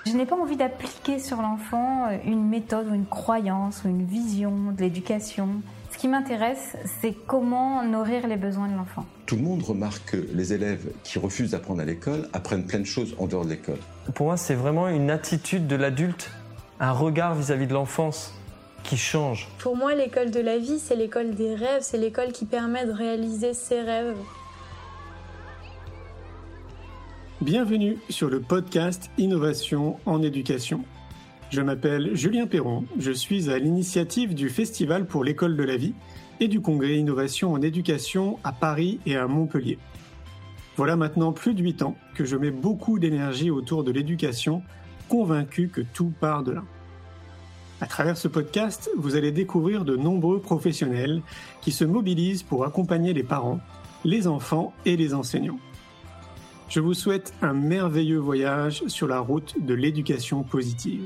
Je n'ai pas envie d'appliquer sur l'enfant une méthode ou une croyance ou une vision de l'éducation. Ce qui m'intéresse, c'est comment nourrir les besoins de l'enfant. Tout le monde remarque que les élèves qui refusent d'apprendre à l'école apprennent plein de choses en dehors de l'école. Pour moi, c'est vraiment une attitude de l'adulte, un regard vis-à-vis de l'enfance qui change. Pour moi, l'école de la vie, c'est l'école des rêves, c'est l'école qui permet de réaliser ses rêves. Bienvenue sur le podcast Innovation en éducation. Je m'appelle Julien Perron, je suis à l'initiative du Festival pour l'école de la vie et du Congrès Innovation en éducation à Paris et à Montpellier. Voilà maintenant plus de 8 ans que je mets beaucoup d'énergie autour de l'éducation, convaincu que tout part de là. À travers ce podcast, vous allez découvrir de nombreux professionnels qui se mobilisent pour accompagner les parents, les enfants et les enseignants. Je vous souhaite un merveilleux voyage sur la route de l'éducation positive.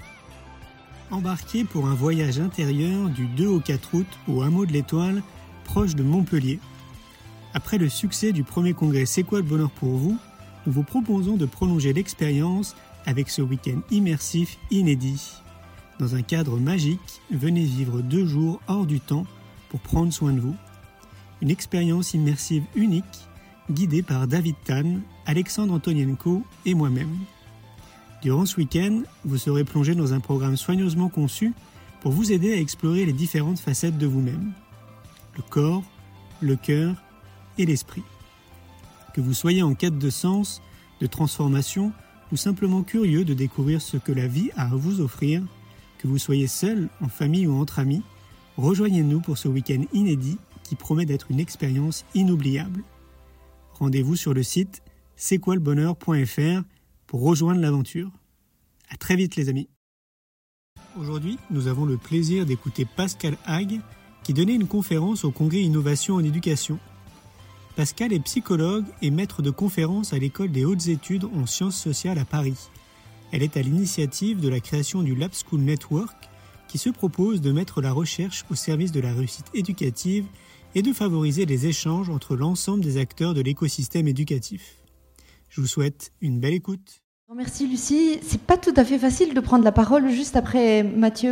Embarquez pour un voyage intérieur du 2 au 4 août au hameau de l'Étoile, proche de Montpellier. Après le succès du premier congrès C'est quoi le bonheur pour vous, nous vous proposons de prolonger l'expérience avec ce week-end immersif inédit. Dans un cadre magique, venez vivre 2 jours hors du temps pour prendre soin de vous. Une expérience immersive unique, guidée par David Tan, Alexandre Antonienko et moi-même. Durant ce week-end, vous serez plongé dans un programme soigneusement conçu pour vous aider à explorer les différentes facettes de vous-même. Le corps, le cœur et l'esprit. Que vous soyez en quête de sens, de transformation ou simplement curieux de découvrir ce que la vie a à vous offrir, que vous soyez seul, en famille ou entre amis, rejoignez-nous pour ce week-end inédit qui promet d'être une expérience inoubliable. Rendez-vous sur le site c'estquoilebonheur.fr pour rejoindre l'aventure. À très vite les amis. Aujourd'hui, nous avons le plaisir d'écouter Pascal Hague qui donnait une conférence au Congrès Innovation en éducation. Pascal est psychologue et maître de conférences à l'École des hautes études en sciences sociales à Paris. Elle est à l'initiative de la création du Lab School Network qui se propose de mettre la recherche au service de la réussite éducative et de favoriser les échanges entre l'ensemble des acteurs de l'écosystème éducatif. Je vous souhaite une belle écoute. Merci Lucie. C'est pas tout à fait facile de prendre la parole juste après Mathieu.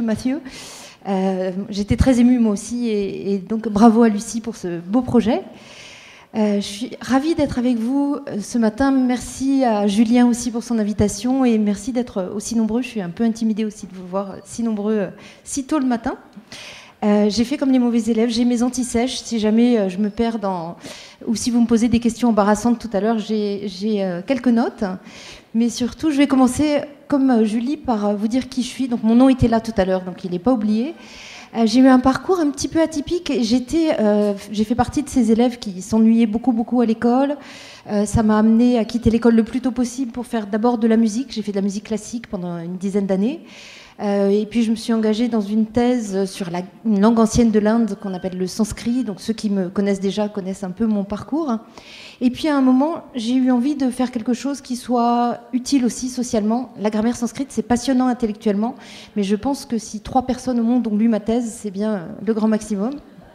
J'étais très émue moi aussi et donc bravo à Lucie pour ce beau projet. Je suis ravie d'être avec vous ce matin. Merci à Julien aussi pour son invitation et merci d'être aussi nombreux. Je suis un peu intimidée aussi de vous voir si nombreux si tôt le matin. J'ai fait comme les mauvais élèves, j'ai mes anti-sèches. Si jamais je me perds ou si vous me posez des questions embarrassantes tout à l'heure, j'ai quelques notes. Mais surtout, je vais commencer, comme Julie, par vous dire qui je suis. Donc, mon nom était là tout à l'heure, donc il n'est pas oublié. J'ai eu un parcours un petit peu atypique. J'ai fait partie de ces élèves qui s'ennuyaient beaucoup à l'école. Ça m'a amenée à quitter l'école le plus tôt possible pour faire d'abord de la musique. J'ai fait de la musique classique pendant une dizaine d'années. Et puis je me suis engagée dans une thèse sur une langue ancienne de l'Inde qu'on appelle le sanskrit. Donc ceux qui me connaissent déjà connaissent un peu mon parcours. Et puis à un moment, j'ai eu envie de faire quelque chose qui soit utile aussi socialement. La grammaire sanskrite, c'est passionnant intellectuellement, mais je pense que si 3 personnes au monde ont lu ma thèse, c'est bien le grand maximum.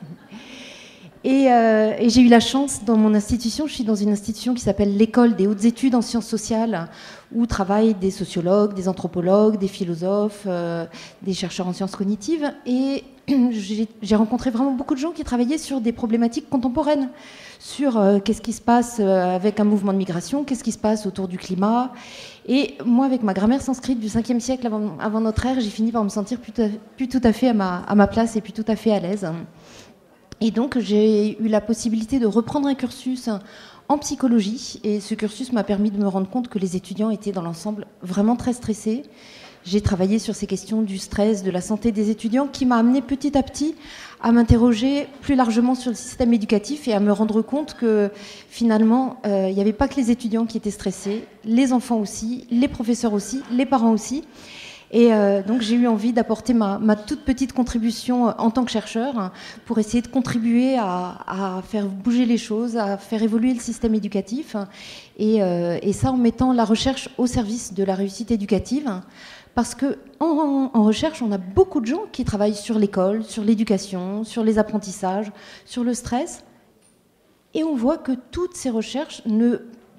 Et j'ai eu la chance dans mon institution, je suis dans une institution qui s'appelle l'École des hautes études en sciences sociales, où travaillent des sociologues, des anthropologues, des philosophes, des chercheurs en sciences cognitives. Et j'ai rencontré vraiment beaucoup de gens qui travaillaient sur des problématiques contemporaines, sur qu'est-ce qui se passe avec un mouvement de migration, qu'est-ce qui se passe autour du climat. Et moi, avec ma grammaire sanskrite du 5e siècle avant notre ère, j'ai fini par me sentir plus tout à fait à ma place et plus tout à fait à l'aise. Et donc, j'ai eu la possibilité de reprendre un cursus en psychologie. Et ce cursus m'a permis de me rendre compte que les étudiants étaient dans l'ensemble vraiment très stressés. J'ai travaillé sur ces questions du stress, de la santé des étudiants, qui m'a amené petit à petit à m'interroger plus largement sur le système éducatif et à me rendre compte que finalement, il n'y avait pas que les étudiants qui étaient stressés, les enfants aussi, les professeurs aussi, les parents aussi. Et donc j'ai eu envie d'apporter ma toute petite contribution en tant que chercheur pour essayer de contribuer à faire bouger les choses, à faire évoluer le système éducatif et ça en mettant la recherche au service de la réussite éducative. Parce qu'en recherche, on a beaucoup de gens qui travaillent sur l'école, sur l'éducation, sur les apprentissages, sur le stress. Et on voit que toutes ces recherches ne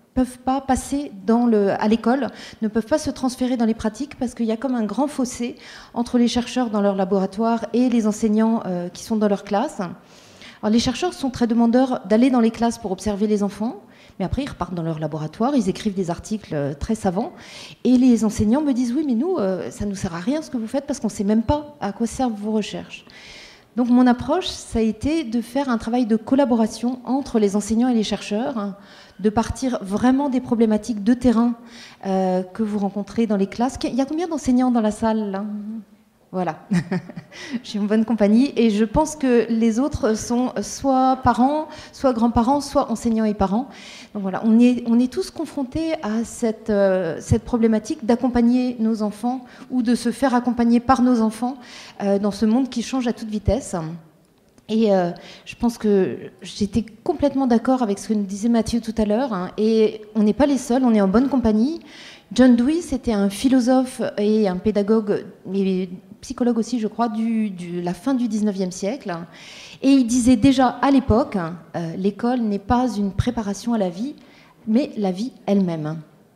peuvent pas passer à l'école, ne peuvent pas se transférer dans les pratiques parce qu'il y a comme un grand fossé entre les chercheurs dans leur laboratoire et les enseignants qui sont dans leur classe. Alors, les chercheurs sont très demandeurs d'aller dans les classes pour observer les enfants, mais après ils repartent dans leur laboratoire, ils écrivent des articles très savants, et les enseignants me disent « oui, mais nous, ça ne nous sert à rien ce que vous faites parce qu'on ne sait même pas à quoi servent vos recherches ». Donc mon approche, ça a été de faire un travail de collaboration entre les enseignants et les chercheurs, de partir vraiment des problématiques de terrain que vous rencontrez dans les classes. Il y a combien d'enseignants dans la salle là ? Voilà, je suis en bonne compagnie et je pense que les autres sont soit parents, soit grands-parents, soit enseignants et parents. Donc voilà, on est tous confrontés à cette problématique d'accompagner nos enfants ou de se faire accompagner par nos enfants dans ce monde qui change à toute vitesse. Et je pense que j'étais complètement d'accord avec ce que nous disait Mathieu tout à l'heure, hein, et on n'est pas les seuls, on est en bonne compagnie. John Dewey, c'était un philosophe et un pédagogue, et psychologue aussi, je crois, la fin du 19e siècle. Et il disait déjà à l'époque, l'école n'est pas une préparation à la vie, mais la vie elle-même.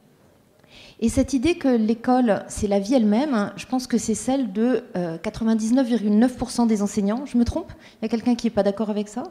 Et cette idée que l'école, c'est la vie elle-même, je pense que c'est celle de 99,9% des enseignants. Je me trompe ? Il y a quelqu'un qui n'est pas d'accord avec ça ?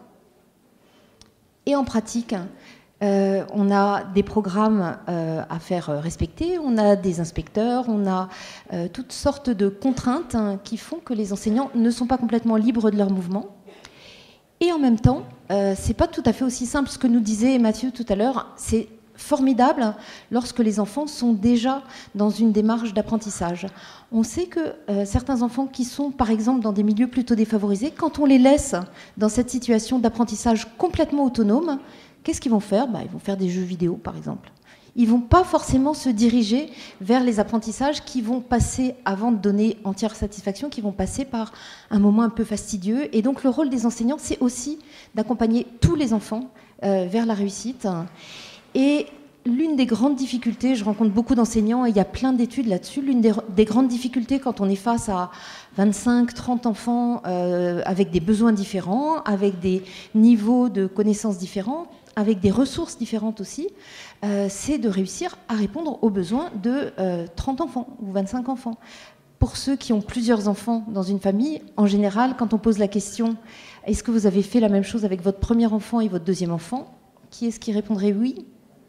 Et en pratique, on a des programmes à faire respecter, on a des inspecteurs, on a toutes sortes de contraintes qui font que les enseignants ne sont pas complètement libres de leur mouvement. Et en même temps, c'est pas tout à fait aussi simple. Ce que nous disait Mathieu tout à l'heure, c'est formidable lorsque les enfants sont déjà dans une démarche d'apprentissage. On sait que certains enfants qui sont par exemple dans des milieux plutôt défavorisés, quand on les laisse dans cette situation d'apprentissage complètement autonome, qu'est-ce qu'ils vont faire ? Ils vont faire des jeux vidéo par exemple. Ils ne vont pas forcément se diriger vers les apprentissages qui vont passer, avant de donner entière satisfaction, qui vont passer par un moment un peu fastidieux. Et donc le rôle des enseignants, c'est aussi d'accompagner tous les enfants vers la réussite. Et l'une des grandes difficultés, je rencontre beaucoup d'enseignants et il y a plein d'études là-dessus, l'une des grandes difficultés quand on est face à 25, 30 enfants avec des besoins différents, avec des niveaux de connaissances différents, avec des ressources différentes aussi, c'est de réussir à répondre aux besoins de 30 enfants ou 25 enfants. Pour ceux qui ont plusieurs enfants dans une famille, en général, quand on pose la question « Est-ce que vous avez fait la même chose avec votre premier enfant et votre deuxième enfant ?» Qui est-ce qui répondrait oui ?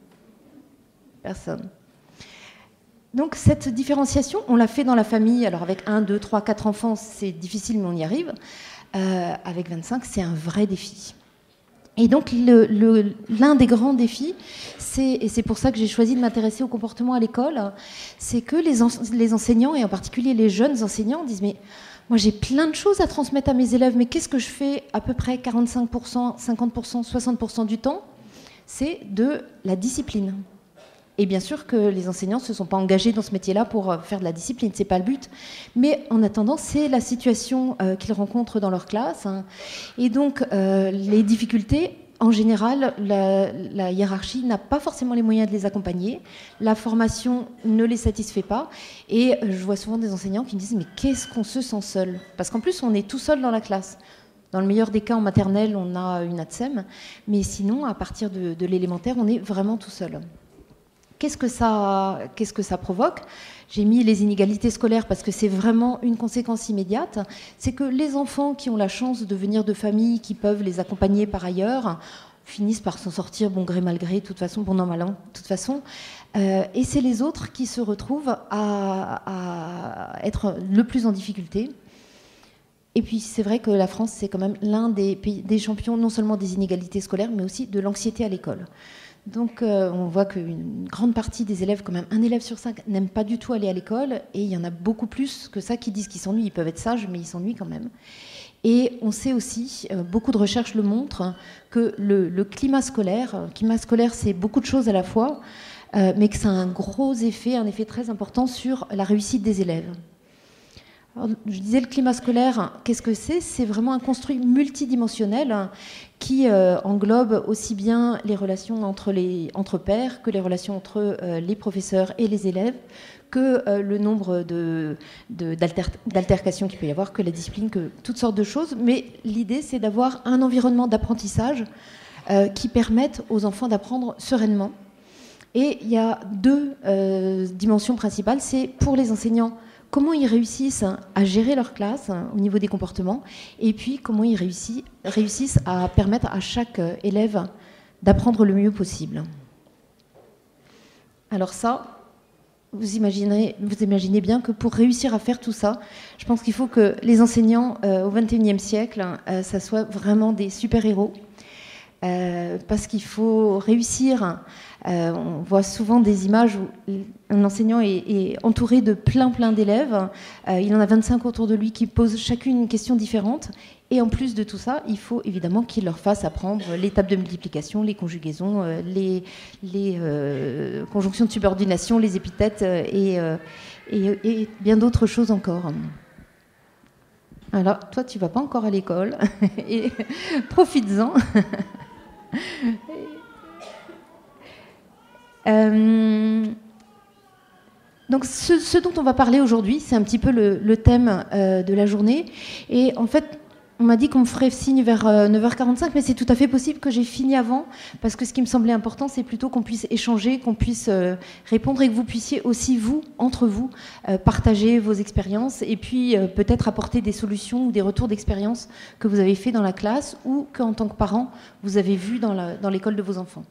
Personne. Donc cette différenciation, on l'a fait dans la famille. Alors avec 1, 2, 3, 4 enfants, c'est difficile, mais on y arrive. Avec 25, c'est un vrai défi. Et donc l'un des grands défis, et c'est pour ça que j'ai choisi de m'intéresser au comportement à l'école, c'est que les enseignants, et en particulier les jeunes enseignants, disent « mais moi j'ai plein de choses à transmettre à mes élèves, mais qu'est-ce que je fais à peu près 45%, 50%, 60% du temps ?» C'est de la discipline. Et bien sûr que les enseignants ne se sont pas engagés dans ce métier-là pour faire de la discipline, ce n'est pas le but. Mais en attendant, c'est la situation qu'ils rencontrent dans leur classe. Hein. Et donc, les difficultés, en général, la hiérarchie n'a pas forcément les moyens de les accompagner. La formation ne les satisfait pas. Et je vois souvent des enseignants qui me disent « mais qu'est-ce qu'on se sent seul ?» Parce qu'en plus, on est tout seul dans la classe. Dans le meilleur des cas, en maternelle, on a une ATSEM. Mais sinon, à partir de l'élémentaire, on est vraiment tout seul. Qu'est-ce que ça provoque ? J'ai mis les inégalités scolaires parce que c'est vraiment une conséquence immédiate. C'est que les enfants qui ont la chance de venir de familles qui peuvent les accompagner par ailleurs finissent par s'en sortir bon gré mal gré, de toute façon, bon an mal an, de toute façon. Et c'est les autres qui se retrouvent à être le plus en difficulté. Et puis c'est vrai que la France, c'est quand même l'un des champions, non seulement des inégalités scolaires, mais aussi de l'anxiété à l'école. Donc on voit qu'une grande partie des élèves, quand même 1 élève sur 5, n'aime pas du tout aller à l'école, et il y en a beaucoup plus que ça qui disent qu'ils s'ennuient. Ils peuvent être sages, mais ils s'ennuient quand même. Et on sait aussi, beaucoup de recherches le montrent, que le climat scolaire, c'est beaucoup de choses à la fois, mais que ça a un gros effet, un effet très important sur la réussite des élèves. Alors, je disais le climat scolaire, qu'est-ce que c'est ? C'est vraiment un construit multidimensionnel qui englobe aussi bien les relations entre pairs que les relations entre les professeurs et les élèves, que le nombre d'altercations qu'il peut y avoir, que la discipline, que toutes sortes de choses. Mais l'idée, c'est d'avoir un environnement d'apprentissage qui permette aux enfants d'apprendre sereinement Et il y a deux dimensions principales. C'est pour les enseignants, comment ils réussissent à gérer leur classe au niveau des comportements, et puis comment ils réussissent à permettre à chaque élève d'apprendre le mieux possible. Alors ça, vous imaginez bien que pour réussir à faire tout ça, je pense qu'il faut que les enseignants au XXIe siècle, ça soit vraiment des super-héros. Parce qu'il faut réussir. On voit souvent des images où un enseignant est entouré de plein d'élèves. Il en a 25 autour de lui qui posent chacune une question différente. Et en plus de tout ça, il faut évidemment qu'il leur fasse apprendre les tables de multiplication, les conjugaisons, les conjonctions de subordination, les épithètes et bien d'autres choses encore. Alors, toi, tu ne vas pas encore à l'école. Et profites-en. Donc, ce dont on va parler aujourd'hui, c'est un petit peu le thème de la journée. Et en fait, on m'a dit qu'on me ferait signe vers 9h45, mais c'est tout à fait possible que j'ai fini avant, parce que ce qui me semblait important, c'est plutôt qu'on puisse échanger, qu'on puisse répondre et que vous puissiez aussi, vous, entre vous, partager vos expériences et puis peut-être apporter des solutions ou des retours d'expérience que vous avez fait dans la classe ou qu'en tant que parent, vous avez vu dans l'école de vos enfants.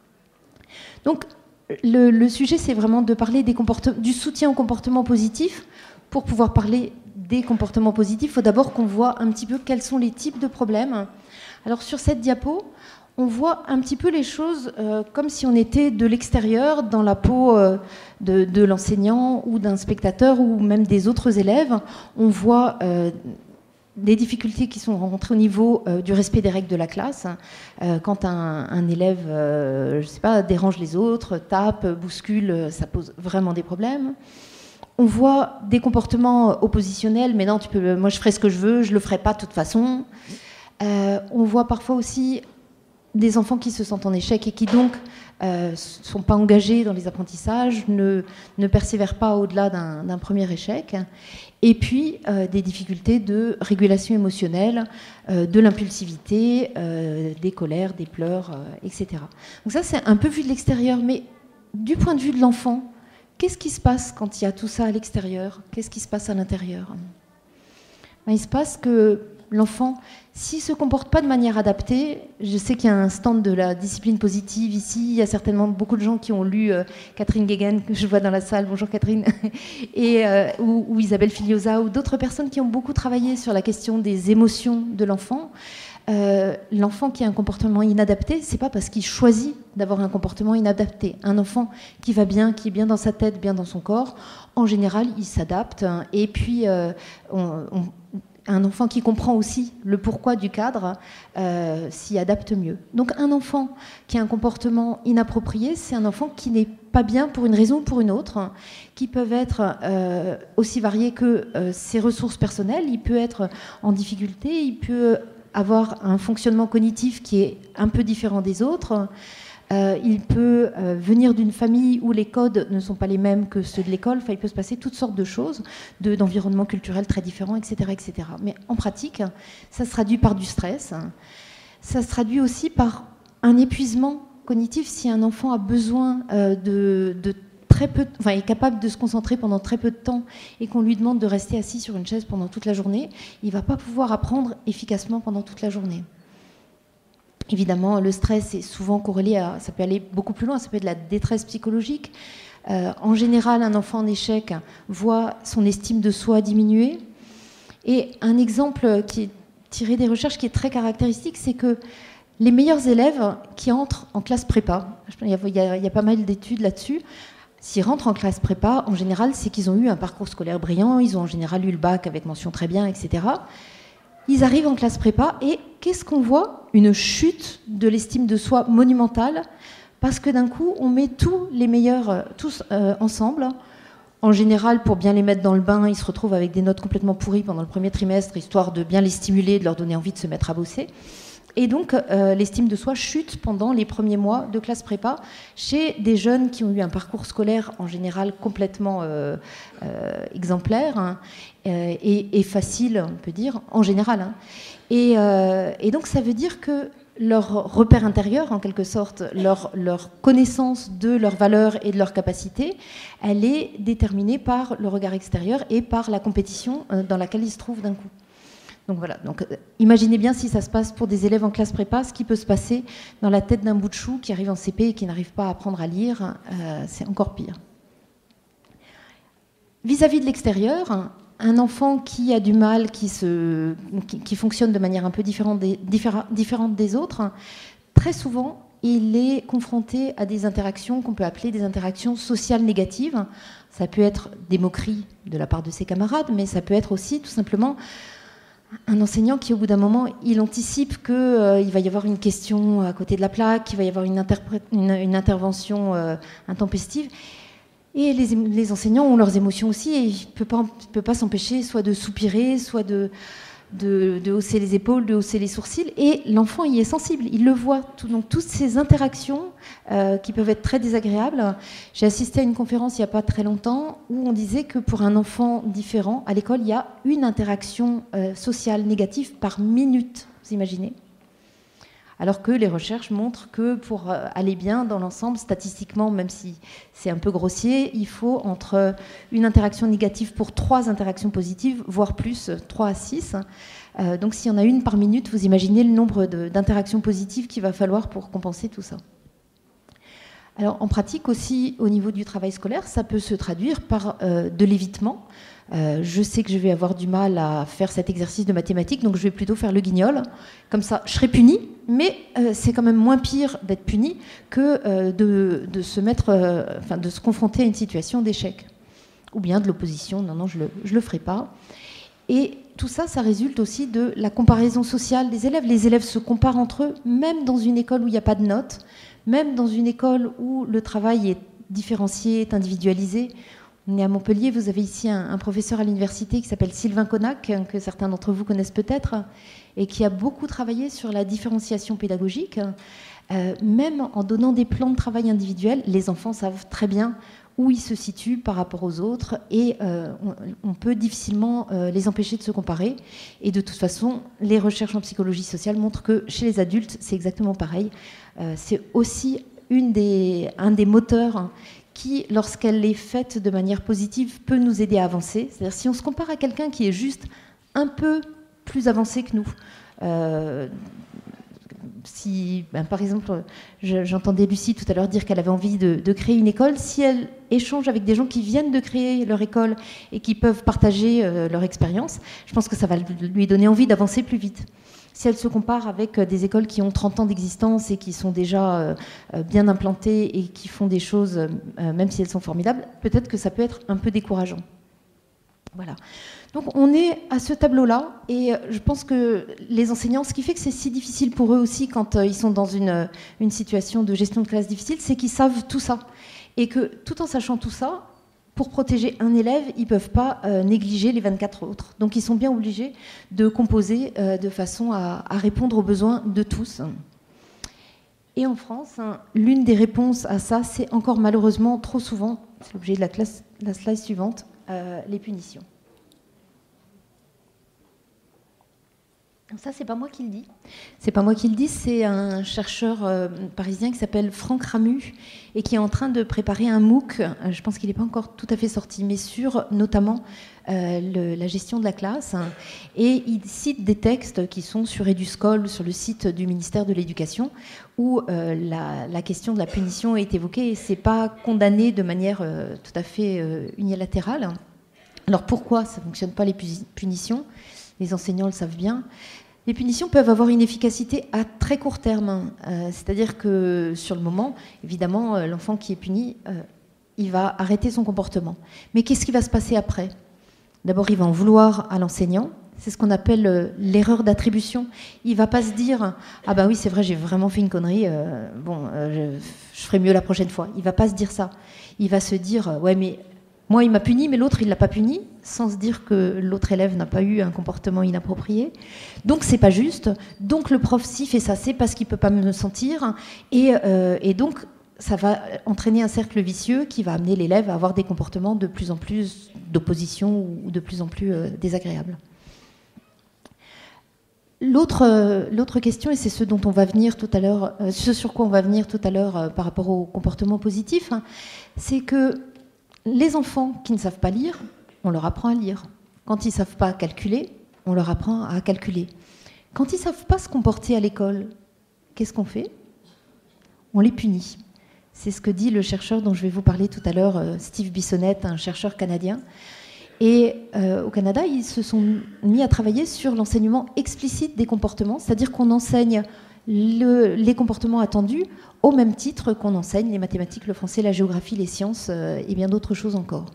Donc, le sujet, c'est vraiment de parler du soutien au comportement positif. Pour pouvoir parler des comportements positifs, il faut d'abord qu'on voit un petit peu quels sont les types de problèmes. Alors sur cette diapo, on voit un petit peu les choses comme si on était de l'extérieur, dans la peau de l'enseignant ou d'un spectateur ou même des autres élèves. On voit des difficultés qui sont rencontrées au niveau du respect des règles de la classe. Quand un élève, je sais pas, dérange les autres, tape, bouscule, ça pose vraiment des problèmes. On voit des comportements oppositionnels, mais non, moi je ferai ce que je veux, je le ferai pas de toute façon. On voit parfois aussi des enfants qui se sentent en échec et qui donc sont pas engagés dans les apprentissages, ne persévèrent pas au-delà d'un premier échec. Et puis des difficultés de régulation émotionnelle, de l'impulsivité, des colères, des pleurs, etc. Donc ça c'est un peu vu de l'extérieur, mais du point de vue de l'enfant, qu'est-ce qui se passe quand il y a tout ça à l'extérieur? Qu'est-ce qui se passe à l'intérieur? Il se passe que l'enfant, s'il ne se comporte pas de manière adaptée, je sais qu'il y a un stand de la discipline positive ici, il y a certainement beaucoup de gens qui ont lu Catherine Guéguen, que je vois dans la salle, bonjour Catherine, ou Isabelle Filiosa, ou d'autres personnes qui ont beaucoup travaillé sur la question des émotions de l'enfant. L'enfant qui a un comportement inadapté, c'est pas parce qu'il choisit d'avoir un comportement inadapté. Un enfant qui va bien, qui est bien dans sa tête, bien dans son corps, en général, il s'adapte. Et puis, un enfant qui comprend aussi le pourquoi du cadre s'y adapte mieux. Donc, un enfant qui a un comportement inapproprié, c'est un enfant qui n'est pas bien pour une raison ou pour une autre, qui peuvent être aussi variés que ses ressources personnelles. Il peut être en difficulté, il peut avoir un fonctionnement cognitif qui est un peu différent des autres. Il peut venir d'une famille où les codes ne sont pas les mêmes que ceux de l'école. Enfin, il peut se passer toutes sortes de choses, d'environnements culturels très différents, etc., etc. Mais en pratique, ça se traduit par du stress. Ça se traduit aussi par un épuisement cognitif. Si un enfant a besoin est capable de se concentrer pendant très peu de temps et qu'on lui demande de rester assis sur une chaise pendant toute la journée, il ne va pas pouvoir apprendre efficacement pendant toute la journée. Évidemment, le stress est souvent corrélé ça peut aller beaucoup plus loin, ça peut être de la détresse psychologique. En général, un enfant en échec voit son estime de soi diminuer. Et un exemple qui est tiré des recherches qui est très caractéristique, c'est que les meilleurs élèves qui entrent en classe prépa, il y a pas mal d'études là-dessus, s'ils rentrent en classe prépa, en général, c'est qu'ils ont eu un parcours scolaire brillant, ils ont en général eu le bac avec mention très bien, etc. Ils arrivent en classe prépa et qu'est-ce qu'on voit? Une chute de l'estime de soi monumentale, parce que d'un coup, on met tous les meilleurs tous ensemble. En général, pour bien les mettre dans le bain, ils se retrouvent avec des notes complètement pourries pendant le premier trimestre, histoire de bien les stimuler, de leur donner envie de se mettre à bosser. Et donc, l'estime de soi chute pendant les premiers mois de classe prépa chez des jeunes qui ont eu un parcours scolaire en général complètement exemplaire, hein, et facile, on peut dire, en général. Hein. Et donc, ça veut dire que leur repère intérieur, en quelque sorte, leur connaissance de leurs valeurs et de leurs capacités, elle est déterminée par le regard extérieur et par la compétition dans laquelle ils se trouvent d'un coup. Donc voilà, donc, imaginez bien si ça se passe pour des élèves en classe prépa, ce qui peut se passer dans la tête d'un bout de chou qui arrive en CP et qui n'arrive pas à apprendre à lire, c'est encore pire. Vis-à-vis de l'extérieur, un enfant qui a du mal, qui fonctionne de manière un peu différente des autres, très souvent, il est confronté à des interactions qu'on peut appeler des interactions sociales négatives. Ça peut être des moqueries de la part de ses camarades, mais ça peut être aussi tout simplement un enseignant qui, au bout d'un moment, il anticipe qu'il va y avoir une question à côté de la plaque, qu'il va y avoir une intervention intempestive. Et les enseignants ont leurs émotions aussi, et il ne peut pas s'empêcher soit de soupirer, soit de hausser les épaules, de hausser les sourcils. Et l'enfant y est sensible, il le voit. Donc toutes ces interactions qui peuvent être très désagréables. J'ai assisté à une conférence il n'y a pas très longtemps où on disait que pour un enfant différent, à l'école, il y a une interaction sociale négative par minute. Vous imaginez ? Alors que les recherches montrent que pour aller bien dans l'ensemble, statistiquement, même si c'est un peu grossier, il faut entre une interaction négative pour 3 interactions positives, voire plus, 3 à 6. Donc s'il y en a une par minute, vous imaginez le nombre d'interactions positives qu'il va falloir pour compenser tout ça. Alors en pratique aussi, au niveau du travail scolaire, ça peut se traduire par de l'évitement. Je sais que je vais avoir du mal à faire cet exercice de mathématiques, donc je vais plutôt faire le guignol. Comme ça, je serai punie, mais c'est quand même moins pire d'être punie que de se confronter à une situation d'échec. Ou bien de l'opposition, non, je le ferai pas. Et tout ça, ça résulte aussi de la comparaison sociale des élèves. Les élèves se comparent entre eux, même dans une école où il n'y a pas de notes, même dans une école où le travail est différencié, est individualisé. On est à Montpellier, vous avez ici un professeur à l'université qui s'appelle Sylvain Connac, que certains d'entre vous connaissent peut-être, et qui a beaucoup travaillé sur la différenciation pédagogique. Même en donnant des plans de travail individuels, les enfants savent très bien où ils se situent par rapport aux autres, et on peut difficilement les empêcher de se comparer. Et de toute façon, les recherches en psychologie sociale montrent que chez les adultes, c'est exactement pareil. C'est aussi un des moteurs qui, lorsqu'elle est faite de manière positive, peut nous aider à avancer. C'est-à-dire si on se compare à quelqu'un qui est juste un peu plus avancé que nous. Par exemple, j'entendais Lucie tout à l'heure dire qu'elle avait envie de créer une école. Si elle échange avec des gens qui viennent de créer leur école et qui peuvent partager leur expérience, je pense que ça va lui donner envie d'avancer plus vite. Si elle se compare avec des écoles qui ont 30 ans d'existence et qui sont déjà bien implantées et qui font des choses, même si elles sont formidables, peut-être que ça peut être un peu décourageant. Voilà. Donc on est à ce tableau-là, et je pense que les enseignants, ce qui fait que c'est si difficile pour eux aussi quand ils sont dans une situation de gestion de classe difficile, c'est qu'ils savent tout ça. Et que tout en sachant tout ça, pour protéger un élève, ils ne peuvent pas négliger les 24 autres. Donc ils sont bien obligés de composer de façon à répondre aux besoins de tous. Et en France, l'une des réponses à ça, c'est encore malheureusement trop souvent, c'est l'objet de la slide suivante, les punitions. Ça, c'est pas moi qui le dis. C'est pas moi qui le dis, c'est un chercheur parisien qui s'appelle Franck Ramu et qui est en train de préparer un MOOC. Je pense qu'il n'est pas encore tout à fait sorti, mais sur notamment la gestion de la classe. Et il cite des textes qui sont sur Eduscol, sur le site du ministère de l'Éducation, où la question de la punition est évoquée et c'est pas condamné de manière tout à fait unilatérale. Alors pourquoi ça ne fonctionne pas les punitions ? Les enseignants le savent bien. Les punitions peuvent avoir une efficacité à très court terme. C'est-à-dire que sur le moment, évidemment, l'enfant qui est puni, il va arrêter son comportement. Mais qu'est-ce qui va se passer après ? D'abord, il va en vouloir à l'enseignant. C'est ce qu'on appelle l'erreur d'attribution. Il ne va pas se dire « Ah ben oui, c'est vrai, j'ai vraiment fait une connerie, je ferai mieux la prochaine fois ». Il ne va pas se dire ça. Il va se dire « Ouais, mais moi, il m'a puni, mais l'autre, il ne l'a pas puni », sans se dire que l'autre élève n'a pas eu un comportement inapproprié. Donc, c'est pas juste. Donc, le prof, s'il fait ça, c'est parce qu'il ne peut pas me sentir. Et donc, ça va entraîner un cercle vicieux qui va amener l'élève à avoir des comportements de plus en plus d'opposition ou de plus en plus désagréables. L'autre question, et c'est ce dont on va venir tout à l'heure, ce sur quoi on va venir tout à l'heure par rapport au comportement positif, hein, c'est que les enfants qui ne savent pas lire, on leur apprend à lire. Quand ils ne savent pas calculer, on leur apprend à calculer. Quand ils ne savent pas se comporter à l'école, qu'est-ce qu'on fait? On les punit. C'est ce que dit le chercheur dont je vais vous parler tout à l'heure, Steve Bissonnette, un chercheur canadien. Et au Canada, ils se sont mis à travailler sur l'enseignement explicite des comportements, c'est-à-dire qu'on enseigne les comportements attendus au même titre qu'on enseigne les mathématiques, le français, la géographie, les sciences et bien d'autres choses encore.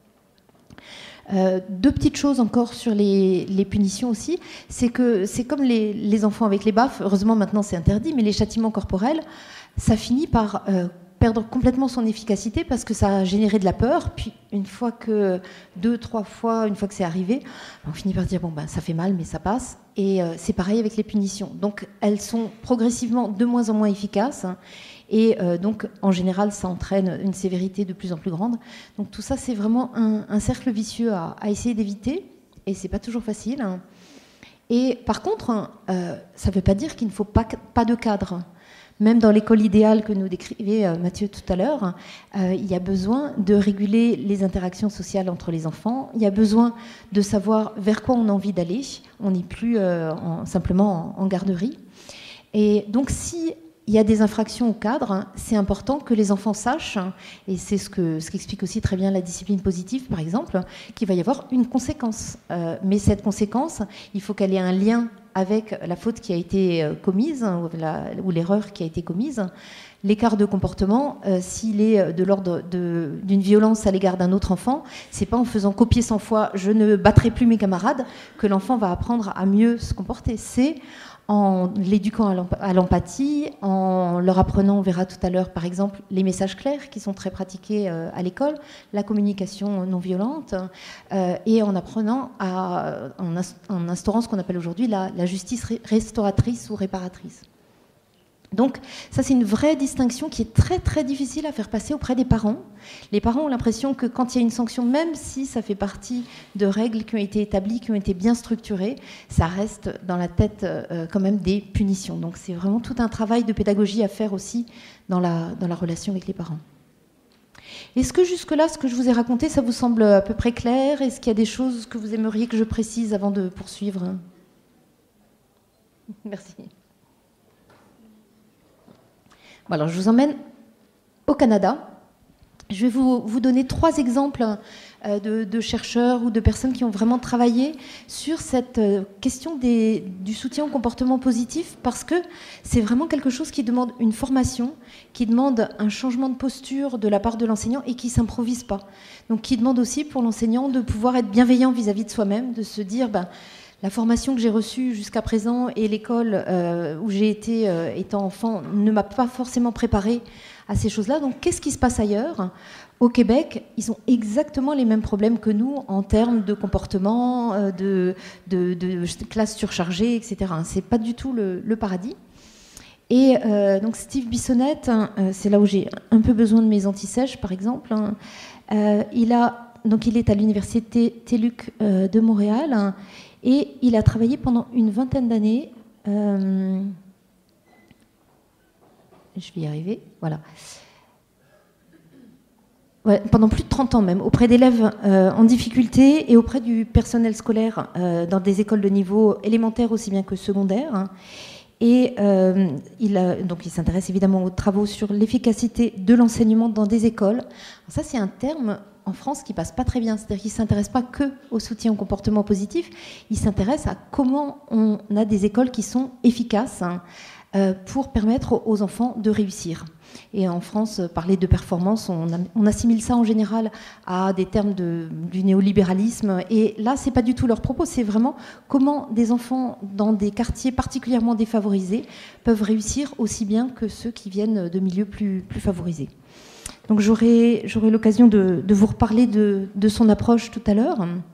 Deux petites choses encore sur les punitions aussi, c'est que c'est comme les enfants avec les baffes, heureusement maintenant c'est interdit, mais les châtiments corporels, ça finit par perdre complètement son efficacité parce que ça a généré de la peur, puis une fois que 2-3 fois, une fois que c'est arrivé, on finit par dire bon ben ça fait mal mais ça passe, et c'est pareil avec les punitions. Donc elles sont progressivement de moins en moins efficaces. Et donc, en général, ça entraîne une sévérité de plus en plus grande. Donc tout ça, c'est vraiment un cercle vicieux à essayer d'éviter. Et c'est pas toujours facile. Et par contre, ça ne veut pas dire qu'il ne faut pas de cadre. Même dans l'école idéale que nous décrivait Mathieu tout à l'heure, il y a besoin de réguler les interactions sociales entre les enfants. Il y a besoin de savoir vers quoi on a envie d'aller. On n'est plus simplement en garderie. Et donc, si il y a des infractions au cadre, c'est important que les enfants sachent, et c'est ce qu'explique aussi très bien la discipline positive, par exemple, qu'il va y avoir une conséquence. Mais cette conséquence, il faut qu'elle ait un lien avec la faute qui a été commise, ou l'erreur qui a été commise. L'écart de comportement, s'il est de l'ordre d'une violence à l'égard d'un autre enfant, c'est pas en faisant copier 100 fois « je ne battrai plus mes camarades » que l'enfant va apprendre à mieux se comporter. C'est en l'éduquant à l'empathie, en leur apprenant, on verra tout à l'heure par exemple, les messages clairs qui sont très pratiqués à l'école, la communication non violente, et en apprenant en instaurant ce qu'on appelle aujourd'hui la justice restauratrice ou réparatrice. Donc ça, c'est une vraie distinction qui est très très difficile à faire passer auprès des parents. Les parents ont l'impression que quand il y a une sanction, même si ça fait partie de règles qui ont été établies, qui ont été bien structurées, ça reste dans la tête quand même des punitions. Donc c'est vraiment tout un travail de pédagogie à faire aussi dans la relation avec les parents. Est-ce que jusque-là, ce que je vous ai raconté, ça vous semble à peu près clair? Est-ce qu'il y a des choses que vous aimeriez que je précise avant de poursuivre? Merci. Alors, je vous emmène au Canada. Je vais vous donner 3 exemples de chercheurs ou de personnes qui ont vraiment travaillé sur cette question du soutien au comportement positif, parce que c'est vraiment quelque chose qui demande une formation, qui demande un changement de posture de la part de l'enseignant et qui ne s'improvise pas. Donc, qui demande aussi pour l'enseignant de pouvoir être bienveillant vis-à-vis de soi-même, de se dire... la formation que j'ai reçue jusqu'à présent et l'école où j'ai été étant enfant ne m'a pas forcément préparée à ces choses-là. Donc, qu'est-ce qui se passe ailleurs? Au Québec, ils ont exactement les mêmes problèmes que nous en termes de comportement, de classes surchargées, etc. C'est pas du tout le paradis. Et donc, Steve Bissonnette, c'est là où j'ai un peu besoin de mes antisèches, par exemple. Il est à l'université TELUC de Montréal. Et il a travaillé pendant une vingtaine d'années, je vais y arriver, voilà. Ouais, pendant plus de 30 ans même, auprès d'élèves en difficulté et auprès du personnel scolaire dans des écoles de niveau élémentaire aussi bien que secondaire. Et il s'intéresse évidemment aux travaux sur l'efficacité de l'enseignement dans des écoles. Alors ça, c'est un terme en France qui passe pas très bien, c'est-à-dire qu'il ne s'intéresse pas que au soutien au comportement positif, il s'intéresse à comment on a des écoles qui sont efficaces pour permettre aux enfants de réussir. Et en France, parler de performance, on assimile ça en général à des termes du néolibéralisme, et là, c'est pas du tout leur propos, c'est vraiment comment des enfants dans des quartiers particulièrement défavorisés peuvent réussir aussi bien que ceux qui viennent de milieux plus favorisés. Donc j'aurai l'occasion de vous reparler de son approche tout à l'heure.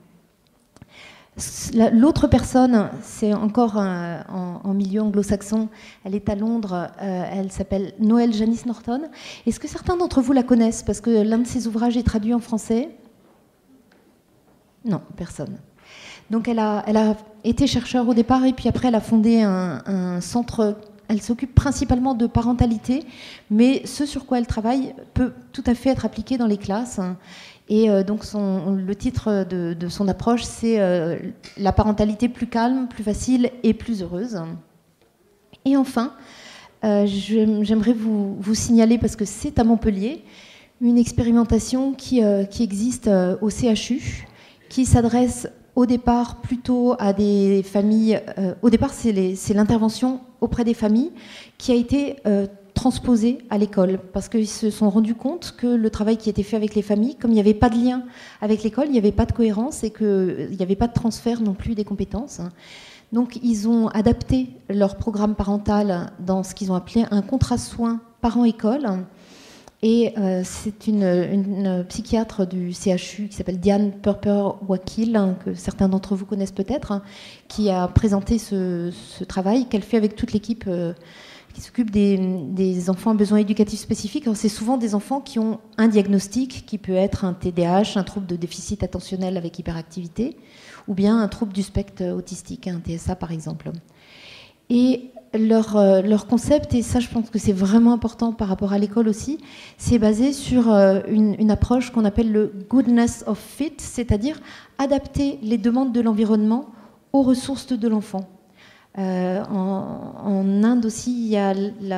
L'autre personne, c'est encore en milieu anglo-saxon, elle est à Londres, elle s'appelle Noël Janice Norton. Est-ce que certains d'entre vous la connaissent? Parce que l'un de ses ouvrages est traduit en français. Non, personne. Donc elle a été chercheure au départ et puis après elle a fondé un centre. Elle s'occupe principalement de parentalité, mais ce sur quoi elle travaille peut tout à fait être appliqué dans les classes. Et donc le titre de son approche, c'est la parentalité plus calme, plus facile et plus heureuse. Et enfin, j'aimerais vous signaler, parce que c'est à Montpellier, une expérimentation qui existe au CHU, qui s'adresse au départ plutôt à des familles. Au départ, c'est l'intervention auprès des familles qui a été transposée à l'école, parce qu'ils se sont rendus compte que le travail qui était fait avec les familles, comme il n'y avait pas de lien avec l'école, il n'y avait pas de cohérence et qu'il n'y avait pas de transfert non plus des compétences. Donc ils ont adapté leur programme parental dans ce qu'ils ont appelé un contrat soins parent-école. Et c'est une psychiatre du CHU qui s'appelle Diane Purper-Wakil, que certains d'entre vous connaissent peut-être, qui a présenté ce travail qu'elle fait avec toute l'équipe qui s'occupe des enfants à besoins éducatifs spécifiques. Alors, c'est souvent des enfants qui ont un diagnostic qui peut être un TDAH, un trouble de déficit attentionnel avec hyperactivité, ou bien un trouble du spectre autistique, un TSA par exemple. Et leur concept, et ça je pense que c'est vraiment important par rapport à l'école aussi, c'est basé sur une approche qu'on appelle le goodness of fit, c'est-à-dire adapter les demandes de l'environnement aux ressources de l'enfant. En Inde aussi, il y a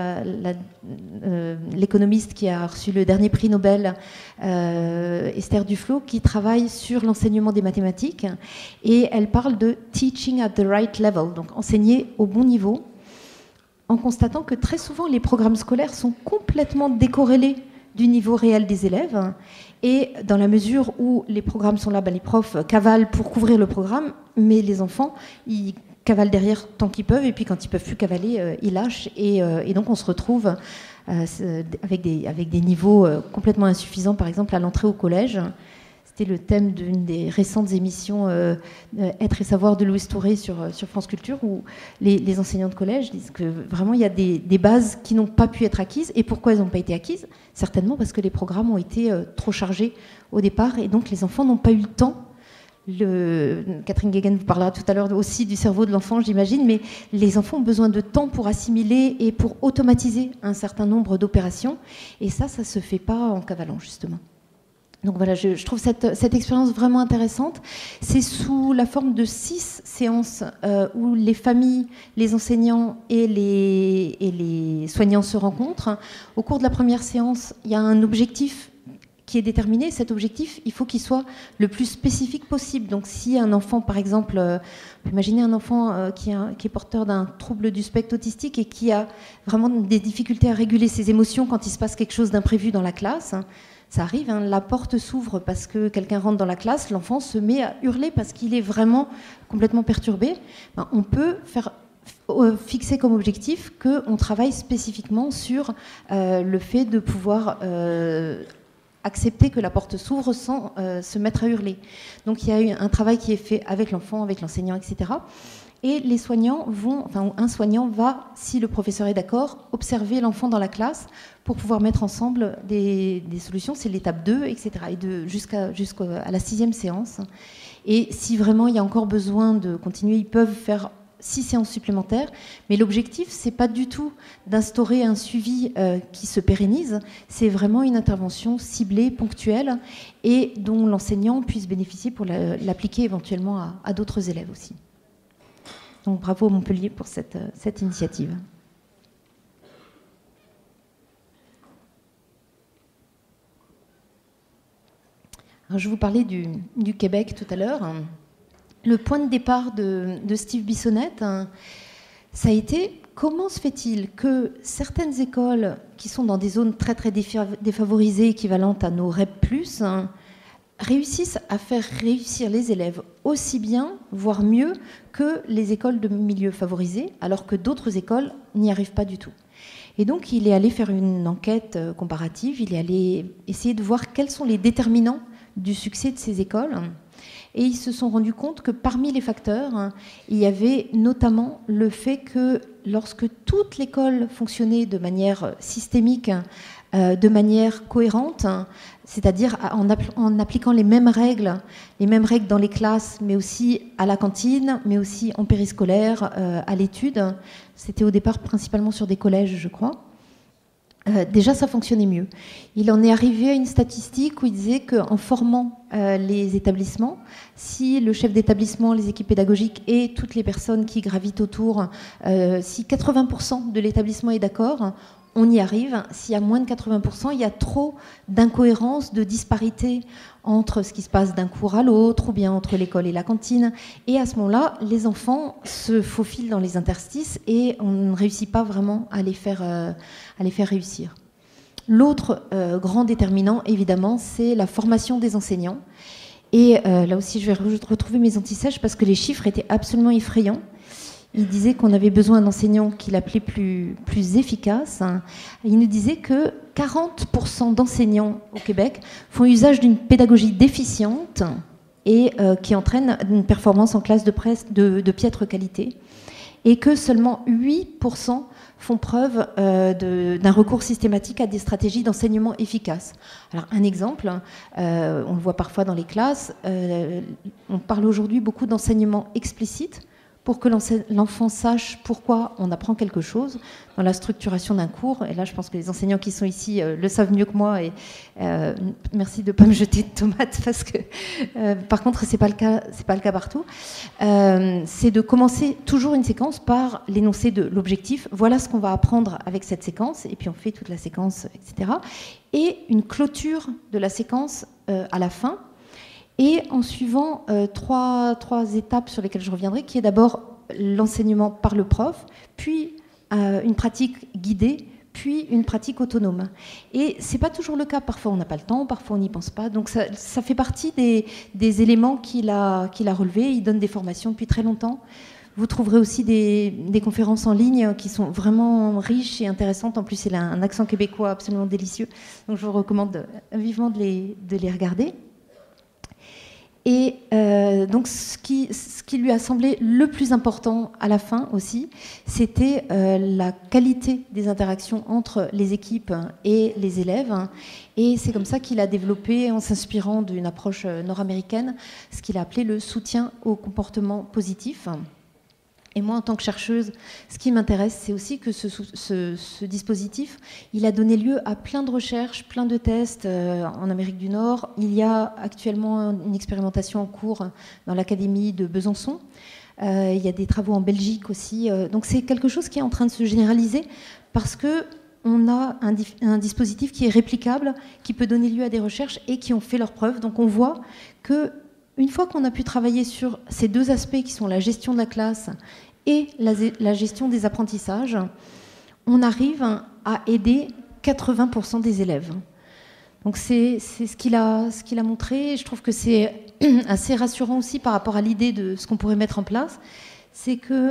l'économiste qui a reçu le dernier prix Nobel, Esther Duflo, qui travaille sur l'enseignement des mathématiques, et elle parle de teaching at the right level, donc enseigner au bon niveau, en constatant que très souvent les programmes scolaires sont complètement décorrélés du niveau réel des élèves, et dans la mesure où les programmes sont là, les profs cavalent pour couvrir le programme, mais les enfants, ils cavalent derrière tant qu'ils peuvent, et puis quand ils peuvent plus cavaler, ils lâchent, et donc on se retrouve avec des niveaux complètement insuffisants, par exemple à l'entrée au collège. C'était le thème d'une des récentes émissions Être et savoir de Louise Touré sur France Culture, où les enseignants de collège disent que vraiment il y a des bases qui n'ont pas pu être acquises. Et pourquoi elles n'ont pas été acquises? Certainement parce que les programmes ont été trop chargés au départ, et donc les enfants n'ont pas eu le temps. Catherine Guéguen vous parlera tout à l'heure aussi du cerveau de l'enfant, j'imagine, mais les enfants ont besoin de temps pour assimiler et pour automatiser un certain nombre d'opérations, et ça ne se fait pas en cavalant, justement. Donc voilà, je trouve cette expérience vraiment intéressante. C'est sous la forme de 6 séances où les familles, les enseignants et les soignants se rencontrent. Au cours de la première séance, il y a un objectif qui est déterminé. Cet objectif, il faut qu'il soit le plus spécifique possible. Donc si un enfant, par exemple, imaginez un enfant qui est porteur d'un trouble du spectre autistique et qui a vraiment des difficultés à réguler ses émotions quand il se passe quelque chose d'imprévu dans la classe. Ça arrive, la porte s'ouvre parce que quelqu'un rentre dans la classe, l'enfant se met à hurler parce qu'il est vraiment complètement perturbé. On peut fixer comme objectif qu'on travaille spécifiquement sur le fait de pouvoir accepter que la porte s'ouvre sans se mettre à hurler. Donc il y a eu un travail qui est fait avec l'enfant, avec l'enseignant, etc. Et les soignants un soignant va, si le professeur est d'accord, observer l'enfant dans la classe pour pouvoir mettre ensemble des solutions. C'est l'étape 2, etc. Et jusqu'à la 6e séance. Et si vraiment il y a encore besoin de continuer, ils peuvent faire 6 séances supplémentaires. Mais l'objectif, c'est pas du tout d'instaurer un suivi qui se pérennise. C'est vraiment une intervention ciblée, ponctuelle, et dont l'enseignant puisse bénéficier pour l'appliquer éventuellement à d'autres élèves aussi. Donc bravo à Montpellier pour cette initiative. Alors, je vous parlais du Québec tout à l'heure. Le point de départ de Steve Bissonnette, ça a été comment se fait-il que certaines écoles qui sont dans des zones très très défavorisées, équivalentes à nos REP+, réussissent à faire réussir les élèves aussi bien, voire mieux, que les écoles de milieux favorisés, alors que d'autres écoles n'y arrivent pas du tout. Et donc, il est allé faire une enquête comparative, il est allé essayer de voir quels sont les déterminants du succès de ces écoles. Et ils se sont rendus compte que parmi les facteurs, il y avait notamment le fait que lorsque toute l'école fonctionnait de manière systémique, de manière cohérente, c'est-à-dire en appliquant les mêmes règles dans les classes, mais aussi à la cantine, mais aussi en périscolaire, à l'étude. C'était au départ principalement sur des collèges, je crois. Déjà, ça fonctionnait mieux. Il en est arrivé à une statistique où il disait qu'en formant les établissements, si le chef d'établissement, les équipes pédagogiques et toutes les personnes qui gravitent autour, si 80% de l'établissement est d'accord, on y arrive. S'il y a moins de 80%, il y a trop d'incohérences, de disparités entre ce qui se passe d'un cours à l'autre ou bien entre l'école et la cantine. Et à ce moment-là, les enfants se faufilent dans les interstices et on ne réussit pas vraiment à les faire réussir. L'autre grand déterminant, évidemment, c'est la formation des enseignants. Et là aussi, je vais retrouver mes antisèches parce que les chiffres étaient absolument effrayants. Il disait qu'on avait besoin d'enseignants qu'il appelait plus efficaces. Il nous disait que 40% d'enseignants au Québec font usage d'une pédagogie déficiente et qui entraîne une performance en classe de piètre qualité. Et que seulement 8% font preuve d'un recours systématique à des stratégies d'enseignement efficaces. Alors un exemple, on le voit parfois dans les classes, on parle aujourd'hui beaucoup d'enseignement explicite, pour que l'enfant sache pourquoi on apprend quelque chose dans la structuration d'un cours. Et là, je pense que les enseignants qui sont ici le savent mieux que moi. Et merci de ne pas me jeter de tomates parce que, par contre, c'est pas le cas partout. C'est de commencer toujours une séquence par l'énoncé de l'objectif. Voilà ce qu'on va apprendre avec cette séquence. Et puis on fait toute la séquence, etc. Et une clôture de la séquence à la fin. Et en suivant trois étapes sur lesquelles je reviendrai, qui est d'abord l'enseignement par le prof, puis une pratique guidée, puis une pratique autonome. Et ce n'est pas toujours le cas. Parfois, on n'a pas le temps, parfois, on n'y pense pas. Donc, ça fait partie des éléments qu'il a relevés. Il donne des formations depuis très longtemps. Vous trouverez aussi des conférences en ligne qui sont vraiment riches et intéressantes. En plus, il a un accent québécois absolument délicieux. Donc, je vous recommande vivement de les regarder. Et donc, ce qui lui a semblé le plus important à la fin aussi, c'était la qualité des interactions entre les équipes et les élèves. Et c'est comme ça qu'il a développé, en s'inspirant d'une approche nord-américaine, ce qu'il a appelé le soutien au comportement positif. Et moi, en tant que chercheuse, ce qui m'intéresse, c'est aussi que ce dispositif, il a donné lieu à plein de recherches, plein de tests en Amérique du Nord. Il y a actuellement une expérimentation en cours dans l'Académie de Besançon. Il y a des travaux en Belgique aussi. Donc c'est quelque chose qui est en train de se généraliser parce qu'on a un dispositif qui est réplicable, qui peut donner lieu à des recherches et qui ont fait leurs preuves. Donc on voit que une fois qu'on a pu travailler sur ces deux aspects qui sont la gestion de la classe et la gestion des apprentissages, on arrive à aider 80% des élèves. Donc c'est ce qu'il a montré. Je trouve que c'est assez rassurant aussi par rapport à l'idée de ce qu'on pourrait mettre en place. C'est que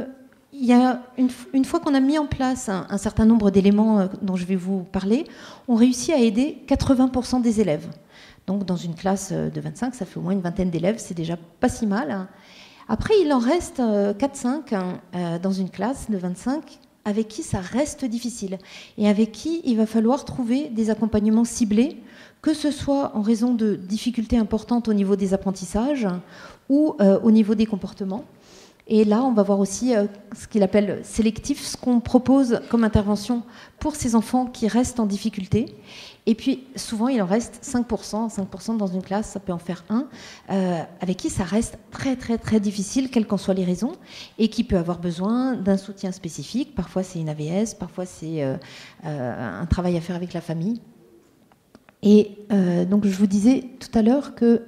une fois qu'on a mis en place un certain nombre d'éléments dont je vais vous parler, on réussit à aider 80% des élèves. Donc dans une classe de 25, ça fait au moins une vingtaine d'élèves, c'est déjà pas si mal. Après, il en reste 4-5 dans une classe de 25 avec qui ça reste difficile et avec qui il va falloir trouver des accompagnements ciblés, que ce soit en raison de difficultés importantes au niveau des apprentissages ou au niveau des comportements. Et là, on va voir aussi ce qu'il appelle sélectif, ce qu'on propose comme intervention pour ces enfants qui restent en difficulté. Et puis, souvent, il en reste 5%. 5% dans une classe, ça peut en faire un, avec qui ça reste très, très, très difficile, quelles qu'en soient les raisons, et qui peut avoir besoin d'un soutien spécifique. Parfois, c'est une AVS, parfois, c'est un travail à faire avec la famille. Et donc, je vous disais tout à l'heure que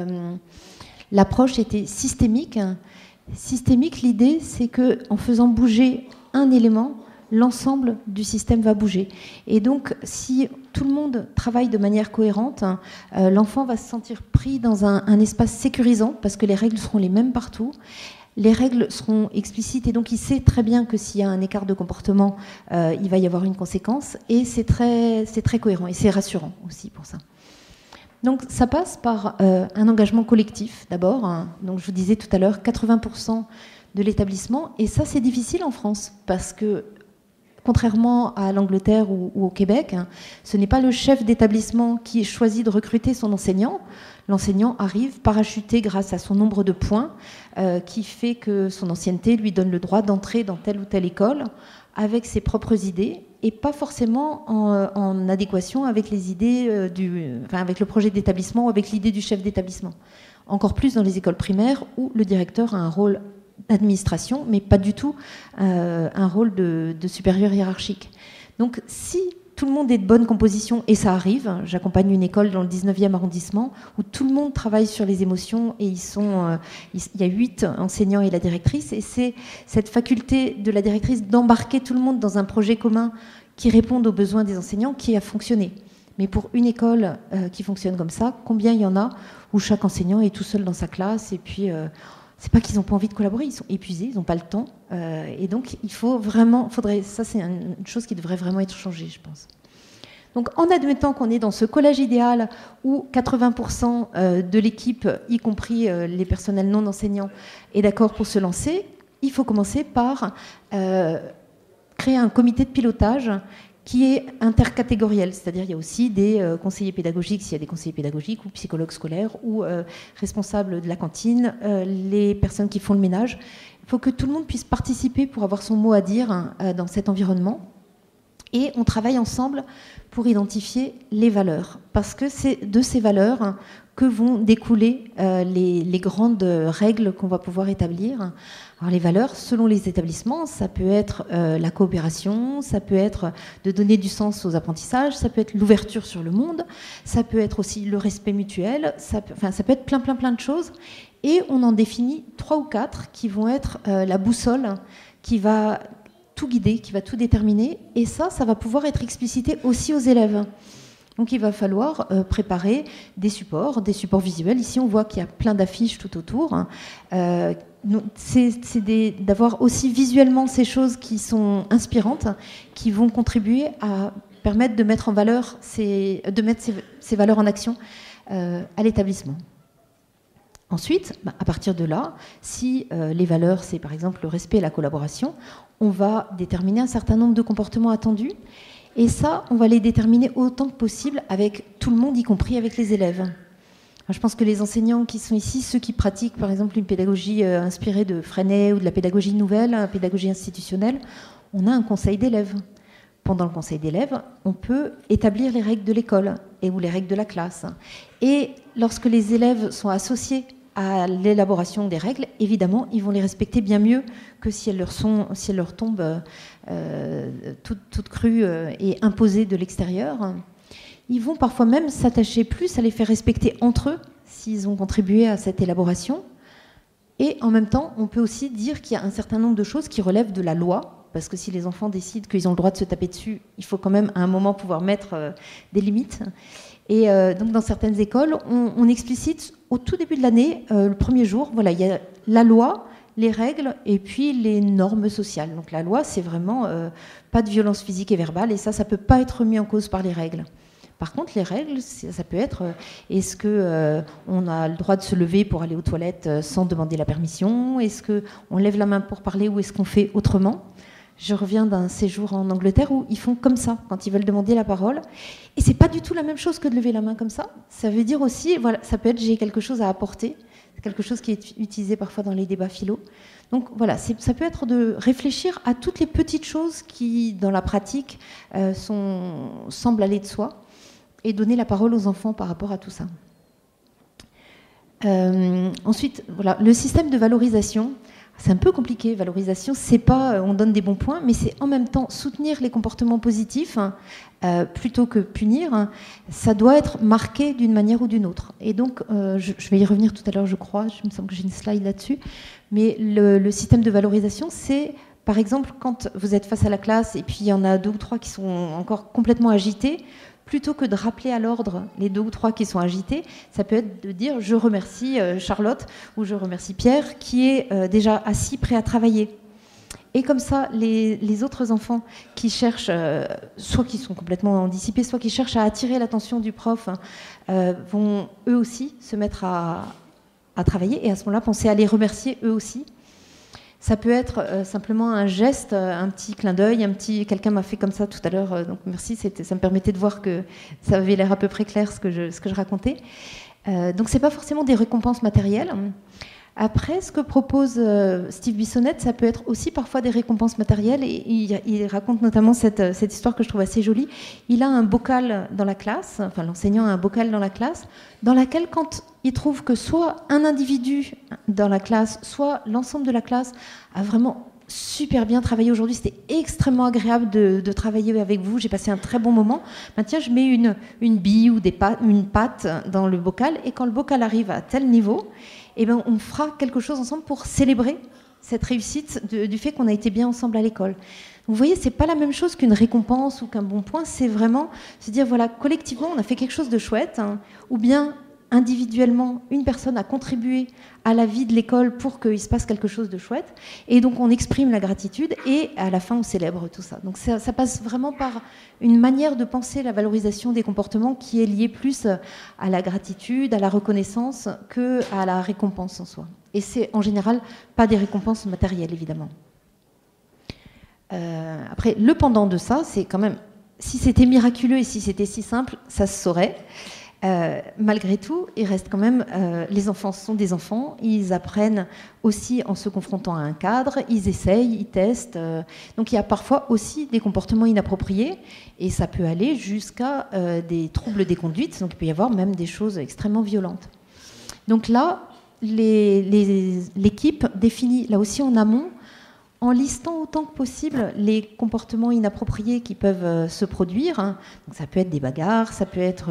l'approche était systémique. Systémique, l'idée, c'est qu'en faisant bouger un élément, l'ensemble du système va bouger. Et donc, si tout le monde travaille de manière cohérente, l'enfant va se sentir pris dans un espace sécurisant, parce que les règles seront les mêmes partout. Les règles seront explicites, et donc il sait très bien que s'il y a un écart de comportement, il va y avoir une conséquence. Et c'est très cohérent, et c'est rassurant aussi pour ça. Donc ça passe par un engagement collectif d'abord. Donc je vous disais tout à l'heure, 80% de l'établissement. Et ça, c'est difficile en France, parce que contrairement à l'Angleterre ou au Québec, ce n'est pas le chef d'établissement qui choisit de recruter son enseignant. L'enseignant arrive parachuté grâce à son nombre de points qui fait que son ancienneté lui donne le droit d'entrer dans telle ou telle école avec ses propres idées et pas forcément en adéquation avec les idées avec le projet d'établissement ou avec l'idée du chef d'établissement. Encore plus dans les écoles primaires où le directeur a un rôle d'administration, mais pas du tout un rôle de supérieur hiérarchique. Donc si tout le monde est de bonne composition, et ça arrive, j'accompagne une école dans le 19e arrondissement où tout le monde travaille sur les émotions et il y a 8 enseignants et la directrice, et c'est cette faculté de la directrice d'embarquer tout le monde dans un projet commun qui réponde aux besoins des enseignants qui a fonctionné. Mais pour une école qui fonctionne comme ça, combien il y en a où chaque enseignant est tout seul dans sa classe et puis c'est pas qu'ils n'ont pas envie de collaborer, ils sont épuisés, ils n'ont pas le temps. Et donc, ça c'est une chose qui devrait vraiment être changée, je pense. Donc, en admettant qu'on est dans ce collège idéal où 80% de l'équipe, y compris les personnels non enseignants, est d'accord pour se lancer, il faut commencer par créer un comité de pilotage qui est intercatégoriel, c'est-à-dire il y a aussi des conseillers pédagogiques, s'il y a des conseillers pédagogiques, ou psychologues scolaires, ou responsables de la cantine, les personnes qui font le ménage. Il faut que tout le monde puisse participer pour avoir son mot à dire dans cet environnement. Et on travaille ensemble pour identifier les valeurs, parce que c'est de ces valeurs que vont découler les grandes règles qu'on va pouvoir établir. Alors les valeurs, selon les établissements, ça peut être la coopération, ça peut être de donner du sens aux apprentissages, ça peut être l'ouverture sur le monde, ça peut être aussi le respect mutuel, ça peut être plein de choses. Et on en définit 3 ou 4 qui vont être la boussole qui va tout guider, qui va tout déterminer. Et ça va pouvoir être explicité aussi aux élèves. Donc il va falloir préparer des supports visuels. Ici, on voit qu'il y a plein d'affiches tout autour. C'est d'avoir aussi visuellement ces choses qui sont inspirantes, qui vont contribuer à permettre de mettre en valeur, ces valeurs en action à l'établissement. Ensuite, à partir de là, si les valeurs, c'est par exemple le respect et la collaboration, on va déterminer un certain nombre de comportements attendus. Et ça, on va les déterminer autant que possible avec tout le monde, y compris avec les élèves. Alors, je pense que les enseignants qui sont ici, ceux qui pratiquent par exemple une pédagogie inspirée de Freinet ou de la pédagogie nouvelle, la pédagogie institutionnelle, on a un conseil d'élèves. Pendant le conseil d'élèves, on peut établir les règles de l'école ou les règles de la classe. Et lorsque les élèves sont associés à l'élaboration des règles, évidemment, ils vont les respecter bien mieux que si elles leur tombent toutes crues et imposées de l'extérieur. Ils vont parfois même s'attacher plus à les faire respecter entre eux s'ils ont contribué à cette élaboration. Et en même temps, on peut aussi dire qu'il y a un certain nombre de choses qui relèvent de la loi, parce que si les enfants décident qu'ils ont le droit de se taper dessus, il faut quand même à un moment pouvoir mettre des limites. Et donc dans certaines écoles, on explicite au tout début de l'année, le premier jour, voilà, il y a la loi, les règles et puis les normes sociales. Donc la loi, c'est vraiment pas de violence physique et verbale, et ça peut pas être mis en cause par les règles. Par contre, les règles, ça peut être est-ce qu'on a le droit de se lever pour aller aux toilettes sans demander la permission? Est-ce qu'on lève la main pour parler ou est-ce qu'on fait autrement? Je reviens d'un séjour en Angleterre où ils font comme ça quand ils veulent demander la parole. Et c'est pas du tout la même chose que de lever la main comme ça. Ça veut dire aussi, voilà, ça peut être j'ai quelque chose à apporter. C'est quelque chose qui est utilisé parfois dans les débats philo. Donc voilà, ça peut être de réfléchir à toutes les petites choses qui, dans la pratique, semblent aller de soi et donner la parole aux enfants par rapport à tout ça. Ensuite, voilà, le système de valorisation. C'est un peu compliqué, valorisation, c'est pas on donne des bons points, mais c'est en même temps soutenir les comportements positifs plutôt que punir. Ça doit être marqué d'une manière ou d'une autre. Et donc, je vais y revenir tout à l'heure, je crois, il me semble que j'ai une slide là-dessus, mais le système de valorisation, c'est par exemple quand vous êtes face à la classe et puis il y en a 2 ou 3 qui sont encore complètement agités, plutôt que de rappeler à l'ordre les 2 ou 3 qui sont agités, ça peut être de dire « je remercie Charlotte » ou « je remercie Pierre » qui est déjà assis, prêt à travailler. Et comme ça, les autres enfants qui cherchent, soit qui sont complètement dissipés, soit qui cherchent à attirer l'attention du prof, vont eux aussi se mettre à travailler et à ce moment-là penser à les remercier eux aussi. Ça peut être simplement un geste, un petit clin d'œil, quelqu'un m'a fait comme ça tout à l'heure, donc merci, ça me permettait de voir que ça avait l'air à peu près clair ce que je racontais. Donc c'est pas forcément des récompenses matérielles. Après, ce que propose Steve Bissonnette, ça peut être aussi parfois des récompenses matérielles. Et il raconte notamment cette histoire que je trouve assez jolie. Il a un bocal dans la classe, enfin l'enseignant a un bocal dans la classe, dans laquelle quand il trouve que soit un individu dans la classe, soit l'ensemble de la classe a vraiment super bien travaillé aujourd'hui, c'était extrêmement agréable de travailler avec vous, j'ai passé un très bon moment, ben tiens, je mets une bille ou une pâte dans le bocal, et quand le bocal arrive à tel niveau, eh ben, on fera quelque chose ensemble pour célébrer cette réussite du fait qu'on a été bien ensemble à l'école. Donc, vous voyez, c'est pas la même chose qu'une récompense ou qu'un bon point, c'est vraiment se dire, voilà, collectivement, on a fait quelque chose de chouette, hein, ou bien individuellement, une personne a contribué à la vie de l'école pour qu'il se passe quelque chose de chouette, et donc on exprime la gratitude, et à la fin, on célèbre tout ça. Donc ça passe vraiment par une manière de penser la valorisation des comportements qui est liée plus à la gratitude, à la reconnaissance, qu'à la récompense en soi. Et c'est en général pas des récompenses matérielles, évidemment. Après, le pendant de ça, c'est quand même, si c'était miraculeux et si c'était si simple, ça se saurait. Malgré tout, il reste quand même, les enfants sont des enfants, ils apprennent aussi en se confrontant à un cadre, ils essayent, ils testent, donc il y a parfois aussi des comportements inappropriés, et ça peut aller jusqu'à des troubles des conduites, donc il peut y avoir même des choses extrêmement violentes. Donc là, l'équipe définit, là aussi en amont, en listant autant que possible les comportements inappropriés qui peuvent se produire. Donc ça peut être des bagarres, ça peut être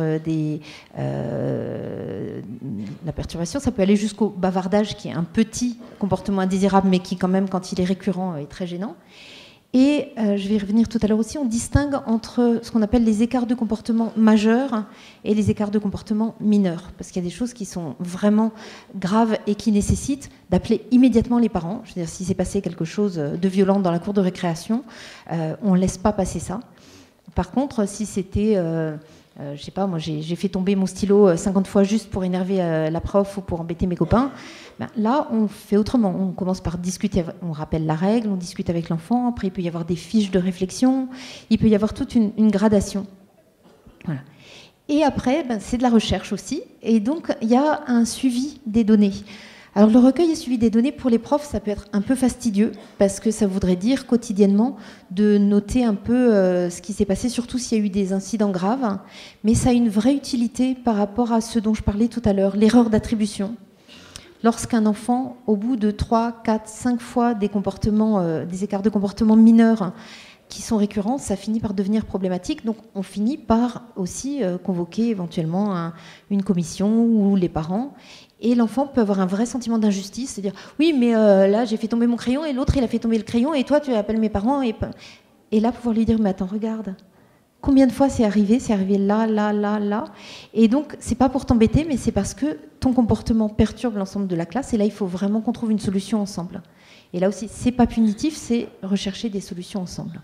la perturbation, ça peut aller jusqu'au bavardage, qui est un petit comportement indésirable, mais qui quand même, quand il est récurrent, est très gênant. Et je vais y revenir tout à l'heure aussi, on distingue entre ce qu'on appelle les écarts de comportement majeurs et les écarts de comportement mineurs. Parce qu'il y a des choses qui sont vraiment graves et qui nécessitent d'appeler immédiatement les parents. Je veux dire, si s'est passé quelque chose de violent dans la cour de récréation, on ne laisse pas passer ça. Par contre, si c'était... je sais pas, moi j'ai fait tomber mon stylo 50 fois juste pour énerver la prof ou pour embêter mes copains. Ben, là, on fait autrement. On commence par discuter, on rappelle la règle, on discute avec l'enfant. Après, il peut y avoir des fiches de réflexion. Il peut y avoir toute une gradation. Voilà. Et après, ben, c'est de la recherche aussi. Et donc, il y a un suivi des données. Alors, le recueil et suivi des données, pour les profs, ça peut être un peu fastidieux, parce que ça voudrait dire quotidiennement de noter un peu ce qui s'est passé, surtout s'il y a eu des incidents graves. Mais ça a une vraie utilité par rapport à ce dont je parlais tout à l'heure, l'erreur d'attribution. Lorsqu'un enfant, au bout de 3, 4, 5 fois des écarts de comportement mineurs qui sont récurrents, ça finit par devenir problématique. Donc on finit par aussi convoquer éventuellement une commission ou les parents. Et l'enfant peut avoir un vrai sentiment d'injustice, c'est-à-dire oui, mais là j'ai fait tomber mon crayon et l'autre il a fait tomber le crayon et toi tu appelles mes parents. Et là pouvoir lui dire mais attends, regarde. Combien de fois c'est arrivé là, là, là, là. Et donc, c'est pas pour t'embêter, mais c'est parce que ton comportement perturbe l'ensemble de la classe. Et là, il faut vraiment qu'on trouve une solution ensemble. Et là aussi, c'est pas punitif, c'est rechercher des solutions ensemble.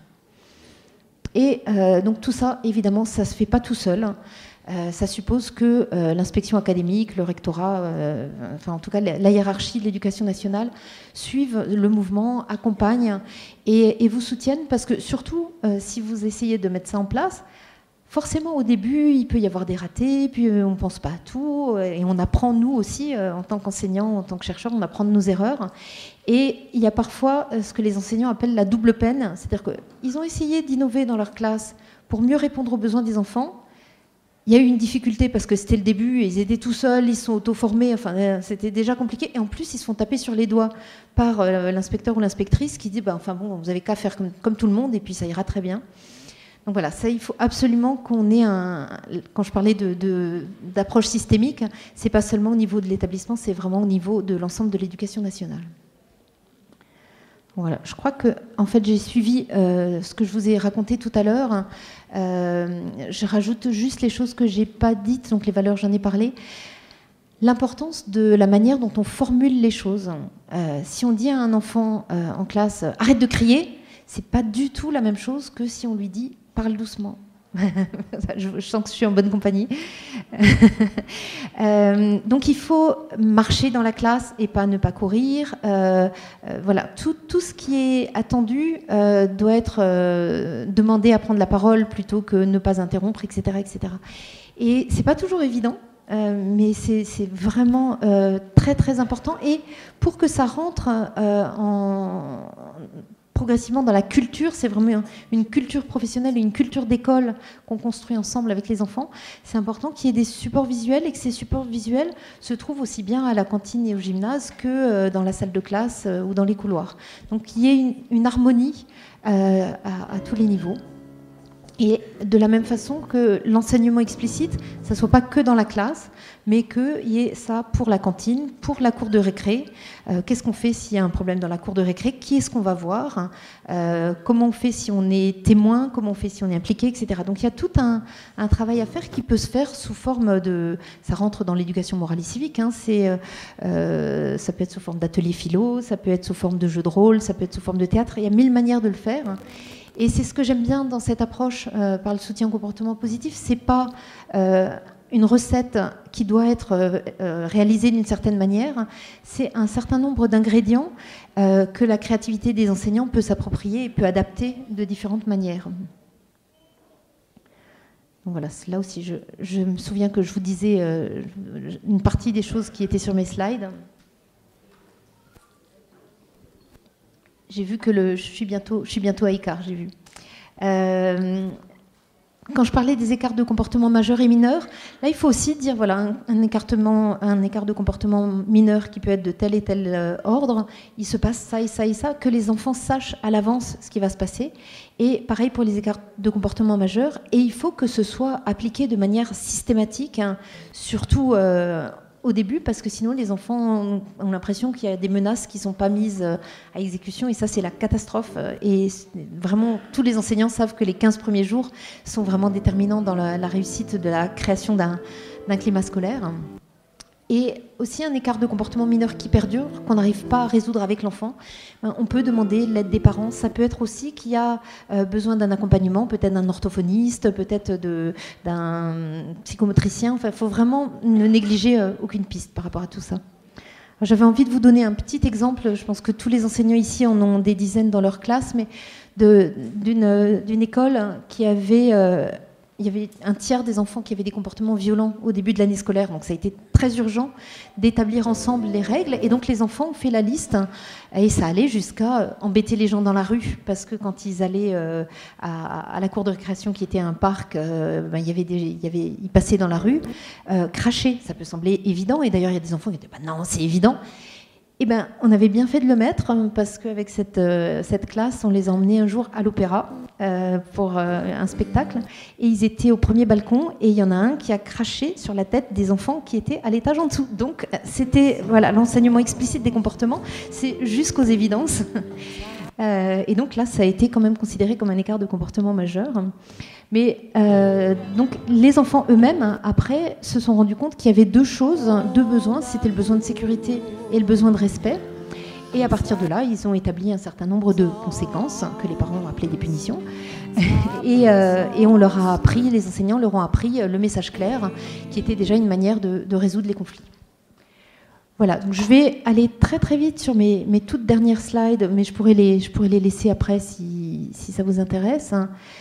Et donc, tout ça, évidemment, ça se fait pas tout seul. Ça suppose que l'inspection académique, le rectorat, enfin en tout cas la hiérarchie de l'éducation nationale suivent le mouvement, accompagnent et vous soutiennent, parce que surtout si vous essayez de mettre ça en place, forcément au début il peut y avoir des ratés, puis on ne pense pas à tout, et on apprend nous aussi en tant qu'enseignants, en tant que chercheurs, on apprend de nos erreurs. Et il y a parfois ce que les enseignants appellent la double peine, c'est-à-dire qu'ils ont essayé d'innover dans leur classe pour mieux répondre aux besoins des enfants. Il y a eu une difficulté parce que c'était le début, ils étaient tout seuls, ils sont auto-formés, enfin, c'était déjà compliqué. Et en plus, ils se font taper sur les doigts par l'inspecteur ou l'inspectrice qui dit enfin bon, vous n'avez qu'à faire comme tout le monde et puis ça ira très bien. Donc voilà, ça, il faut absolument qu'on ait quand je parlais d'approche systémique, c'est pas seulement au niveau de l'établissement, c'est vraiment au niveau de l'ensemble de l'éducation nationale. Voilà, je crois que en fait j'ai suivi ce que je vous ai raconté tout à l'heure. Je rajoute juste les choses que j'ai pas dites, donc les valeurs, j'en ai parlé. L'importance de la manière dont on formule les choses. Si on dit à un enfant en classe arrête de crier, c'est pas du tout la même chose que si on lui dit parle doucement, Je sens que je suis en bonne compagnie. Donc il faut marcher dans la classe et pas ne pas courir. Voilà, tout ce qui est attendu doit être demandé à prendre la parole plutôt que ne pas interrompre, etc., etc. Et c'est pas toujours évident. Mais c'est vraiment très très important, et pour que ça rentre progressivement dans la culture, c'est vraiment une culture professionnelle, une culture d'école qu'on construit ensemble avec les enfants. C'est important qu'il y ait des supports visuels, et que ces supports visuels se trouvent aussi bien à la cantine et au gymnase que dans la salle de classe ou dans les couloirs. Donc qu'il y ait une harmonie à tous les niveaux. Et de la même façon que l'enseignement explicite, ça ne soit pas que dans la classe, mais qu'il y ait ça pour la cantine, pour la cour de récré. Qu'est-ce qu'on fait s'il y a un problème dans la cour de récré? Qui est-ce qu'on va voir? Comment on fait si on est témoin? Comment on fait si on est impliqué, etc. Donc il y a tout un travail à faire qui peut se faire sous forme de... Ça rentre dans l'éducation morale et civique. Hein, ça peut être sous forme d'atelier philo, ça peut être sous forme de jeu de rôle, ça peut être sous forme de théâtre. Il y a 1000 manières de le faire. Et c'est ce que j'aime bien dans cette approche par le soutien au comportement positif. C'est pas une recette qui doit être réalisée d'une certaine manière. C'est un certain nombre d'ingrédients que la créativité des enseignants peut s'approprier et peut adapter de différentes manières. Donc voilà, là aussi, je me souviens que je vous disais une partie des choses qui étaient sur mes slides. J'ai vu que je suis bientôt à écart, j'ai vu. Quand je parlais des écarts de comportement majeurs et mineurs, là, il faut aussi dire, voilà, un écart de comportement mineur qui peut être de tel et tel ordre, il se passe ça et ça et ça, que les enfants sachent à l'avance ce qui va se passer. Et pareil pour les écarts de comportement majeurs, et il faut que ce soit appliqué de manière systématique, hein, surtout... au début, parce que sinon les enfants ont l'impression qu'il y a des menaces qui ne sont pas mises à exécution, et ça c'est la catastrophe. Et vraiment, tous les enseignants savent que les 15 premiers jours sont vraiment déterminants dans la réussite de la création d'un climat scolaire. Et aussi un écart de comportement mineur qui perdure, qu'on n'arrive pas à résoudre avec l'enfant, on peut demander l'aide des parents. Ça peut être aussi qu'il y a besoin d'un accompagnement, peut-être d'un orthophoniste, peut-être d'un psychomotricien. Enfin, il faut vraiment ne négliger aucune piste par rapport à tout ça. J'avais envie de vous donner un petit exemple. Je pense que tous les enseignants ici en ont des dizaines dans leur classe, mais d'une école qui avait... il y avait un tiers des enfants qui avaient des comportements violents au début de l'année scolaire, donc ça a été très urgent d'établir ensemble les règles, et donc les enfants ont fait la liste, et ça allait jusqu'à embêter les gens dans la rue, parce que quand ils allaient à la cour de récréation qui était un parc, ils passaient dans la rue, cracher, ça peut sembler évident, et d'ailleurs il y a des enfants qui disaient non, c'est évident. Eh ben, on avait bien fait de le mettre, parce qu'avec cette classe, on les a emmenés un jour à l'opéra pour un spectacle, et ils étaient au premier balcon, et il y en a un qui a craché sur la tête des enfants qui étaient à l'étage en dessous. Donc c'était l'enseignement explicite des comportements, c'est jusqu'aux évidences. Et donc là, ça a été quand même considéré comme un écart de comportement majeur. Mais donc les enfants eux-mêmes, après, se sont rendus compte qu'il y avait deux besoins. C'était le besoin de sécurité et le besoin de respect. Et à partir de là, ils ont établi un certain nombre de conséquences que les parents ont appelées des punitions. Et on leur a appris, les enseignants leur ont appris le message clair, qui était déjà une manière de résoudre les conflits. Voilà, donc je vais aller très très vite sur mes toutes dernières slides, mais je pourrais les laisser après si ça vous intéresse.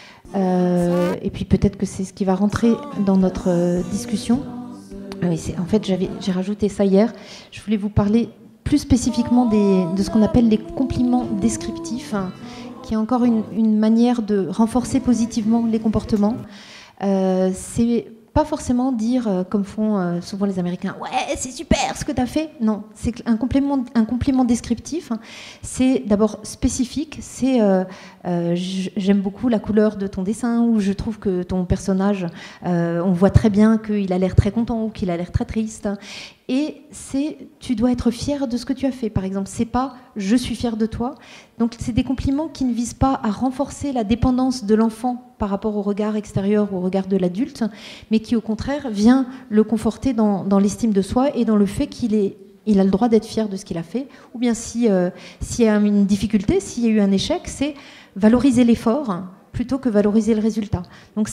Et puis peut-être que c'est ce qui va rentrer dans notre discussion. Oui, en fait, j'ai rajouté ça hier. Je voulais vous parler plus spécifiquement de ce qu'on appelle les compliments descriptifs, qui est encore une manière de renforcer positivement les comportements. C'est pas forcément dire, comme font souvent les Américains, « Ouais, c'est super ce que tu as fait !» Non, c'est un compliment descriptif. C'est d'abord spécifique. C'est j'aime beaucoup la couleur de ton dessin, ou je trouve que ton personnage, on voit très bien qu'il a l'air très content ou qu'il a l'air très triste. Et tu dois être fier de ce que tu as fait, par exemple. C'est pas je suis fier de toi. Donc c'est des compliments qui ne visent pas à renforcer la dépendance de l'enfant par rapport au regard extérieur ou au regard de l'adulte, mais qui au contraire vient le conforter dans l'estime de soi et dans le fait qu'il a le droit d'être fier de ce qu'il a fait. Ou bien s'il y a une difficulté, s'il y a eu un échec, c'est valoriser l'effort plutôt que valoriser le résultat. Donc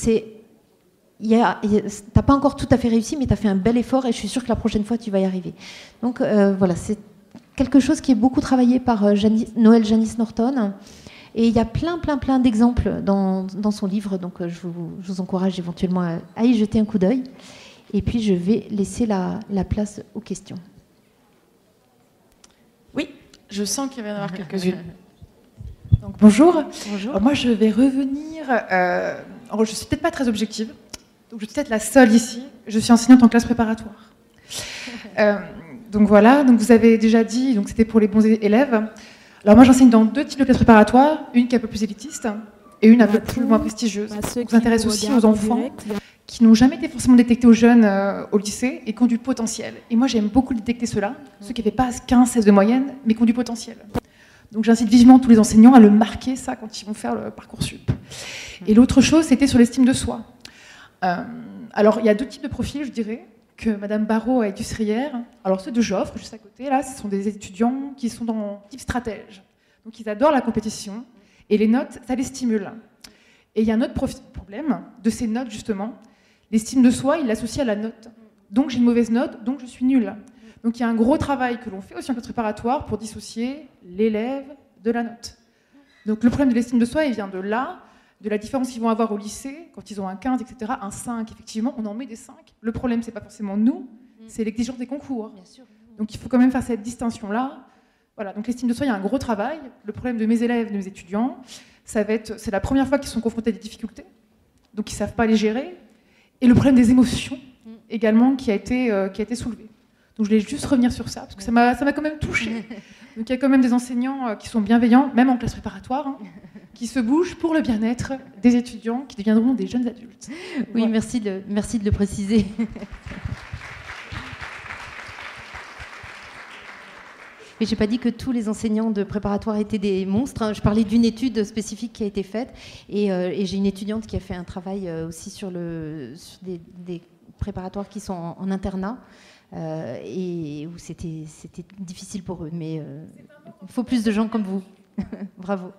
t'as pas encore tout à fait réussi, mais tu as fait un bel effort et je suis sûre que la prochaine fois, tu vas y arriver. Donc voilà, c'est quelque chose qui est beaucoup travaillé par Noël Janice Norton. Et il y a plein d'exemples dans son livre, donc je vous encourage éventuellement à y jeter un coup d'œil. Et puis je vais laisser la place aux questions. Oui, je sens qu'il va y en avoir quelques-unes. Donc, bonjour. Bonjour. Alors, moi, je vais revenir. Alors, je ne suis peut-être pas très objective, donc je suis peut-être la seule ici. Je suis enseignante en classe préparatoire. Donc voilà, donc vous avez déjà dit, donc c'était pour les bons élèves. Alors moi, j'enseigne dans 2 types de classes préparatoires, une qui est un peu plus élitiste et une un peu plus moins prestigieuse. On s'intéresse aussi aux enfants qui n'ont jamais été forcément détectés aux jeunes au lycée et qui ont du potentiel. Et moi, j'aime beaucoup détecter ceux-là, ceux qui n'avaient pas 15-16 de moyenne, mais qui ont du potentiel. Donc j'incite vivement tous les enseignants à le marquer, ça, quand ils vont faire le Parcoursup. Et l'autre chose, c'était sur l'estime de soi. Alors, il y a 2 types de profils, je dirais, que Madame Barrault a illustré hier. Alors, ceux de Joffre, juste à côté, là, ce sont des étudiants qui sont dans type stratège. Donc, ils adorent la compétition, et les notes, ça les stimule. Et il y a un autre problème de ces notes, justement. L'estime de soi, il l'associe à la note. Donc, j'ai une mauvaise note, donc je suis nulle. Donc, il y a un gros travail que l'on fait aussi en classe préparatoire pour dissocier l'élève de la note. Donc, le problème de l'estime de soi, il vient de là, de la différence qu'ils vont avoir au lycée, quand ils ont un 15, etc., un 5, effectivement, on en met des 5. Le problème, c'est pas forcément nous, c'est l'exigence des concours. Bien sûr. Donc, il faut quand même faire cette distinction-là. Voilà, donc l'estime de soi, il y a un gros travail. Le problème de mes élèves, de mes étudiants, c'est la première fois qu'ils sont confrontés à des difficultés, donc ils ne savent pas les gérer. Et le problème des émotions, également, qui a été soulevé. Donc, je voulais juste revenir sur ça, parce que ça m'a quand même touchée. Donc, il y a quand même des enseignants qui sont bienveillants, même en classe préparatoire, qui se bougent pour le bien-être des étudiants qui deviendront des jeunes adultes. Oui, voilà. merci de le préciser. Mais je n'ai pas dit que tous les enseignants de préparatoire étaient des monstres. Je parlais d'une étude spécifique qui a été faite. Et j'ai une étudiante qui a fait un travail aussi sur des préparatoires qui sont en internat. Et où c'était difficile pour eux. Mais il faut plus de gens comme vous. Bravo.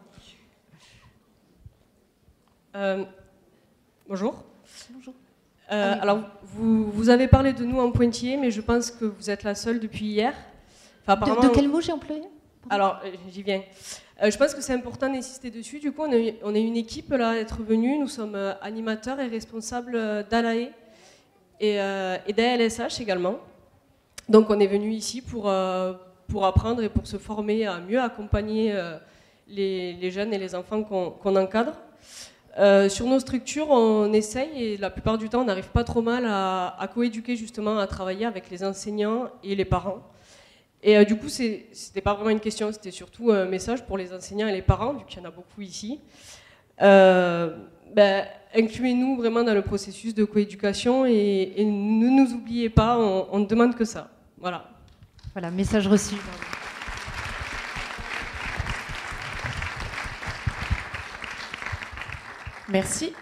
Bonjour. Bonjour. Alors, vous avez parlé de nous en pointillé, mais je pense que vous êtes la seule depuis hier. Enfin, De quel mot j'ai employé ? Alors, j'y viens. Je pense que c'est important d'insister dessus. Du coup, on est une équipe là à être venue. Nous sommes animateurs et responsables d'ALAE et d'ALSH également. Donc, on est venu ici pour apprendre et pour se former à mieux accompagner les jeunes et les enfants qu'on encadre. Sur nos structures, on essaye, et la plupart du temps, on n'arrive pas trop mal à coéduquer, justement, à travailler avec les enseignants et les parents. Et du coup, c'était pas vraiment une question, c'était surtout un message pour les enseignants et les parents, vu qu'il y en a beaucoup ici. Incluez-nous vraiment dans le processus de coéducation et ne nous oubliez pas, on ne demande que ça. Voilà. Voilà, message reçu. Merci.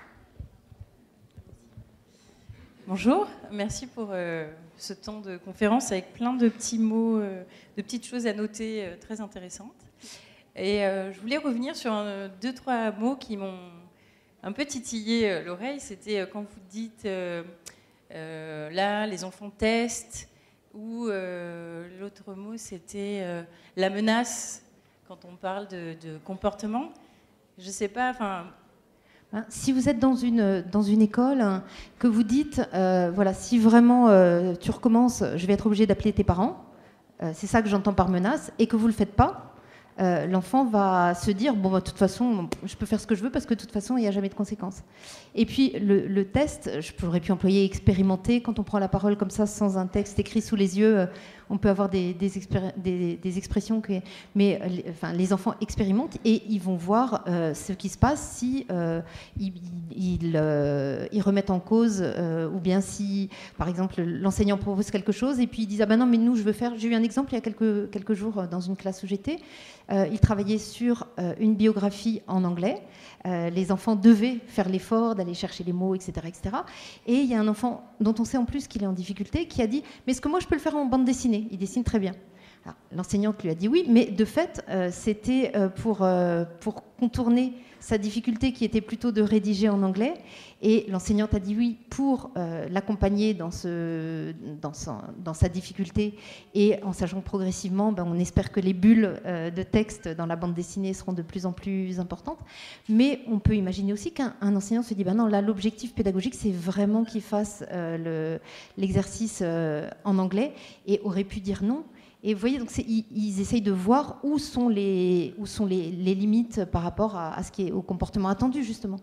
Bonjour, merci pour ce temps de conférence avec plein de petits mots, de petites choses à noter très intéressantes. Et je voulais revenir sur 2-3 mots qui m'ont un peu titillé l'oreille. C'était quand vous dites là, les enfants testent, ou l'autre mot, c'était la menace, quand on parle de comportement. Je ne sais pas, enfin... Si vous êtes dans une école, que vous dites, voilà, si vraiment tu recommences, je vais être obligé d'appeler tes parents, c'est ça que j'entends par menace, et que vous ne le faites pas, l'enfant va se dire, bon, de toute façon, je peux faire ce que je veux parce que de toute façon, il n'y a jamais de conséquences. Et puis, le test, j'aurais pu employer expérimenter, quand on prend la parole comme ça, sans un texte écrit sous les yeux, on peut avoir des expressions, mais les enfants expérimentent et ils vont voir ce qui se passe si ils remettent en cause, ou bien si, par exemple, l'enseignant propose quelque chose et puis ils disent, ah ben non, mais nous, je veux faire... J'ai eu un exemple il y a quelques jours dans une classe où j'étais. Ils travaillaient sur une biographie en anglais. Les enfants devaient faire l'effort d'aller chercher les mots, etc., etc. Et il y a un enfant dont on sait en plus qu'il est en difficulté qui a dit « Mais est-ce que moi je peux le faire en bande dessinée ?» Il dessine très bien. Alors, l'enseignante lui a dit oui, mais de fait, c'était pour contourner sa difficulté qui était plutôt de rédiger en anglais. Et l'enseignante a dit oui pour l'accompagner dans sa difficulté, et en sachant que progressivement, on espère que les bulles de texte dans la bande dessinée seront de plus en plus importantes. Mais on peut imaginer aussi qu'un enseignant se dit non, là, l'objectif pédagogique, c'est vraiment qu'il fasse l'exercice en anglais, et aurait pu dire non. Et vous voyez, donc ils essayent de voir où sont les limites par rapport à ce qui est au comportement attendu, justement.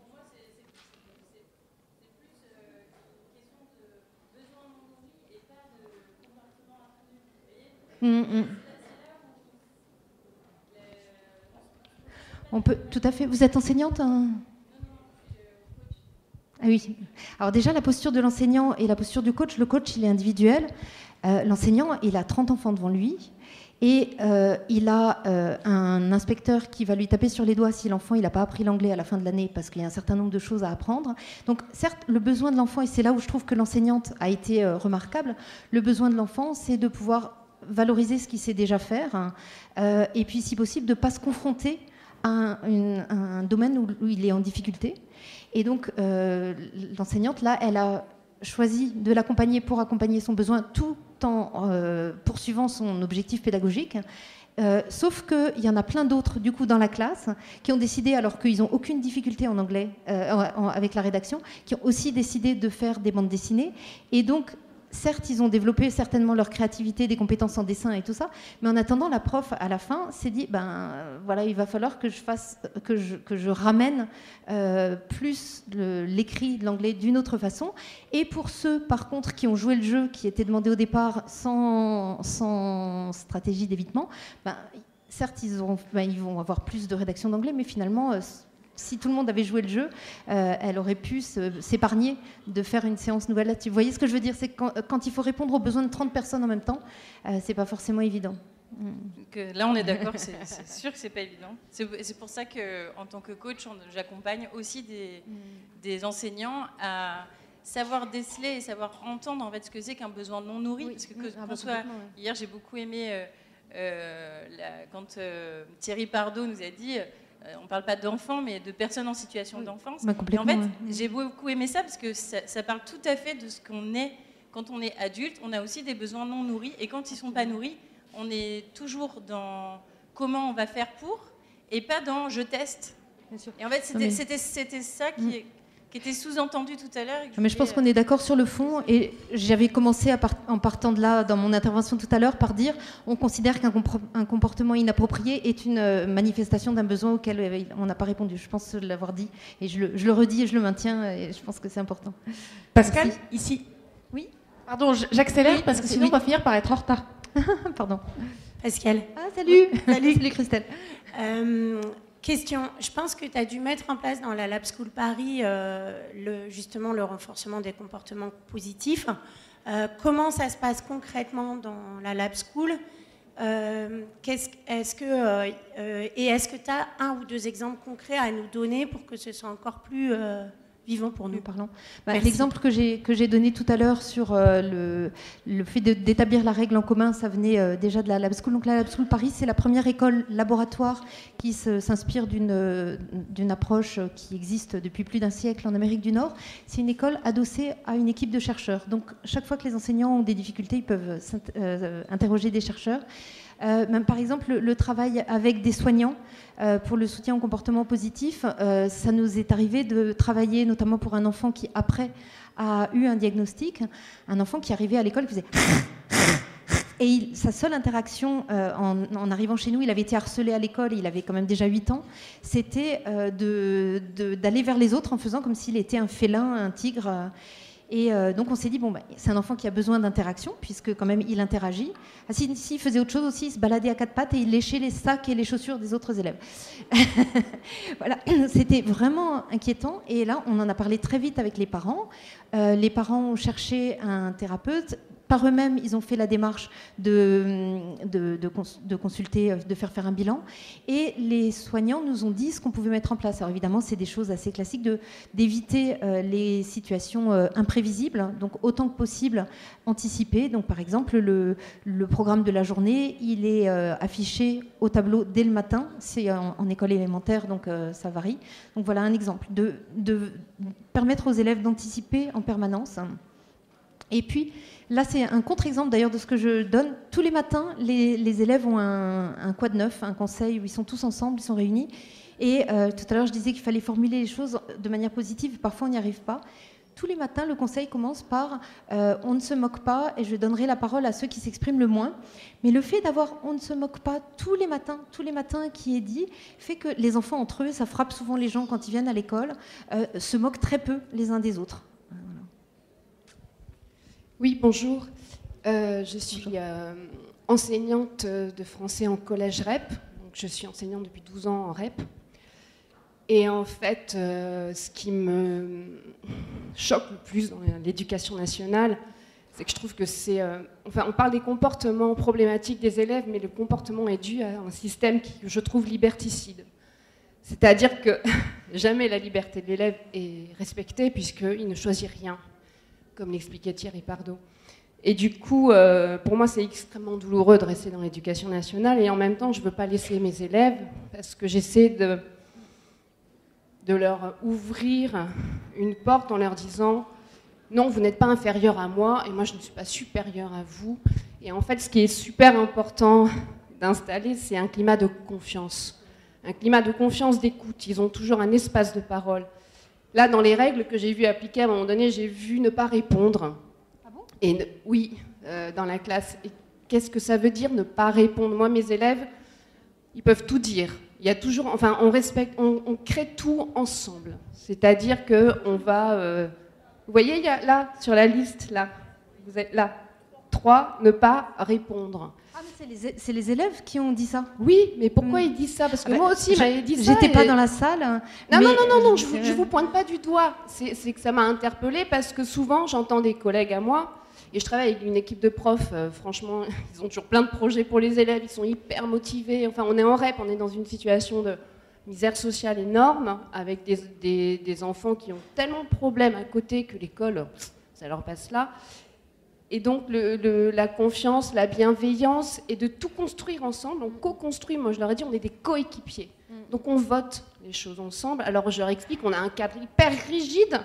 On peut, tout à fait. Vous êtes enseignante, hein? Ah oui. Alors déjà, la posture de l'enseignant et la posture du coach. Le coach, il est individuel. L'enseignant, il a 30 enfants devant lui. Et il a un inspecteur qui va lui taper sur les doigts si l'enfant n'a pas appris l'anglais à la fin de l'année, parce qu'il y a un certain nombre de choses à apprendre. Donc certes, le besoin de l'enfant, et c'est là où je trouve que l'enseignante a été remarquable, le besoin de l'enfant, c'est de pouvoir valoriser ce qu'il sait déjà faire, et puis si possible de ne pas se confronter à un domaine où il est en difficulté. Et donc l'enseignante, là, elle a choisi de l'accompagner pour accompagner son besoin tout en poursuivant son objectif pédagogique. Sauf qu'il y en a plein d'autres du coup dans la classe qui ont décidé, alors qu'ils n'ont aucune difficulté en anglais avec la rédaction, qui ont aussi décidé de faire des bandes dessinées. Et donc certes, ils ont développé certainement leur créativité, des compétences en dessin et tout ça, mais en attendant, la prof, à la fin, s'est dit, voilà, il va falloir que je ramène plus l'écrit de l'anglais d'une autre façon. Et pour ceux, par contre, qui ont joué le jeu, qui était demandé au départ sans stratégie d'évitement, certes, ils vont avoir plus de rédaction d'anglais, mais finalement... si tout le monde avait joué le jeu, elle aurait pu s'épargner de faire une séance nouvelle là-dessus. Vous voyez ce que je veux dire? C'est que quand il faut répondre aux besoins de 30 personnes en même temps, c'est pas forcément évident. Donc, là, on est d'accord, c'est sûr que c'est pas évident. C'est pour ça qu'en tant que coach, j'accompagne aussi des enseignants à savoir déceler et savoir entendre en fait ce que c'est qu'un besoin non nourri. Parce que hier, j'ai beaucoup aimé quand Thierry Pardo nous a dit... on ne parle pas d'enfants, mais de personnes en situation d'enfance. Et en fait, j'ai beaucoup aimé ça parce que ça parle tout à fait de ce qu'on est quand on est adulte. On a aussi des besoins non nourris. Et quand ils ne sont pas nourris, on est toujours dans comment on va faire pour et pas dans je teste. Bien sûr. Et en fait, c'était ça qui était sous-entendu tout à l'heure. Mais je pense qu'on est d'accord sur le fond, et j'avais commencé en partant de là, dans mon intervention tout à l'heure, par dire on considère qu'un comportement inapproprié est une manifestation d'un besoin auquel on n'a pas répondu. Je pense l'avoir dit, et je le redis et je le maintiens, et je pense que c'est important. Pascal, ici. Oui. Pardon, j'accélère parce que sinon on va finir par être en retard. Pardon. Pascal. Ah, salut. Salut Christelle. Question, je pense que tu as dû mettre en place dans la Lab School Paris justement le renforcement des comportements positifs. Comment ça se passe concrètement dans la Lab School? Est-ce que tu as un ou deux exemples concrets à nous donner pour que ce soit encore plus vivant pour nous? Parlons. L'exemple que j'ai donné tout à l'heure sur le fait d'établir la règle en commun, ça venait déjà de la Lab School. Donc la Lab School Paris, c'est la première école laboratoire qui s'inspire d'une approche qui existe depuis plus d'un siècle en Amérique du Nord. C'est une école adossée à une équipe de chercheurs. Donc chaque fois que les enseignants ont des difficultés, ils peuvent interroger des chercheurs. Même par exemple le travail avec des soignants pour le soutien au comportement positif, ça nous est arrivé de travailler notamment pour un enfant qui après a eu un diagnostic, un enfant qui arrivait à l'école qui faisait et sa seule interaction en arrivant chez nous, il avait été harcelé à l'école, il avait quand même déjà 8 ans, c'était d'aller vers les autres en faisant comme s'il était un félin, un tigre. Et donc on s'est dit, c'est un enfant qui a besoin d'interaction, puisque quand même il interagit. S'il faisait autre chose aussi, il se baladait à quatre pattes et il léchait les sacs et les chaussures des autres élèves. Voilà, c'était vraiment inquiétant. Et là, on en a parlé très vite avec les parents. Les parents ont cherché un thérapeute. par eux-mêmes, ils ont fait la démarche de consulter, de faire un bilan. Et les soignants nous ont dit ce qu'on pouvait mettre en place. Alors évidemment, c'est des choses assez classiques d'éviter les situations imprévisibles, donc autant que possible anticiper. Donc par exemple, le programme de la journée, il est affiché au tableau dès le matin. C'est en école élémentaire, donc ça varie. Donc voilà un exemple de permettre aux élèves d'anticiper en permanence. Et puis, là, c'est un contre-exemple d'ailleurs de ce que je donne. Tous les matins, les élèves ont un quad neuf, un conseil où ils sont tous ensemble, ils sont réunis. Et tout à l'heure, je disais qu'il fallait formuler les choses de manière positive. Parfois, on n'y arrive pas. Tous les matins, le conseil commence par on ne se moque pas, et je donnerai la parole à ceux qui s'expriment le moins. Mais le fait d'avoir on ne se moque pas tous les matins qui est dit, fait que les enfants entre eux, ça frappe souvent les gens quand ils viennent à l'école, se moquent très peu les uns des autres. Oui, bonjour. Je suis enseignante de français en collège REP. Donc, je suis enseignante depuis 12 ans en REP. Et en fait, ce qui me choque le plus dans l'éducation nationale, c'est que je trouve que c'est... on parle des comportements problématiques des élèves, mais le comportement est dû à un système que je trouve liberticide. C'est-à-dire que jamais la liberté de l'élève est respectée, puisqu'il ne choisit rien, comme l'expliquait Thierry Pardo. Et du coup, pour moi, c'est extrêmement douloureux de rester dans l'éducation nationale, et en même temps, je ne veux pas laisser mes élèves, parce que j'essaie de leur ouvrir une porte en leur disant « Non, vous n'êtes pas inférieur à moi, et moi, je ne suis pas supérieur à vous. » Et en fait, ce qui est super important d'installer, c'est un climat de confiance. Un climat de confiance, d'écoute. Ils ont toujours un espace de parole. Là, dans les règles que j'ai vues appliquer, à un moment donné, j'ai vu ne pas répondre. Ah bon ? Et oui, dans la classe. Et qu'est-ce que ça veut dire ne pas répondre ? Moi, mes élèves, ils peuvent tout dire. Il y a toujours, enfin, on crée tout ensemble. C'est-à-dire qu'on va... vous voyez, il y a là, sur la liste, là, vous êtes là. 3, ne pas répondre. Ah, mais c'est les élèves qui ont dit ça. Oui, mais pourquoi ils disent ça ? Parce que moi aussi, j'avais dit ça. J'étais pas dans la salle. Non, je vous pointe pas du doigt. C'est que ça m'a interpellée parce que souvent, j'entends des collègues à moi, et je travaille avec une équipe de profs, franchement, ils ont toujours plein de projets pour les élèves, ils sont hyper motivés. Enfin, on est en REP, on est dans une situation de misère sociale énorme, avec des enfants qui ont tellement de problèmes à côté que l'école, ça leur passe là. Et donc, la confiance, la bienveillance, et de tout construire ensemble. On co-construit, moi je leur ai dit, on est des coéquipiers. Donc on vote les choses ensemble. Alors je leur explique qu'on a un cadre hyper rigide.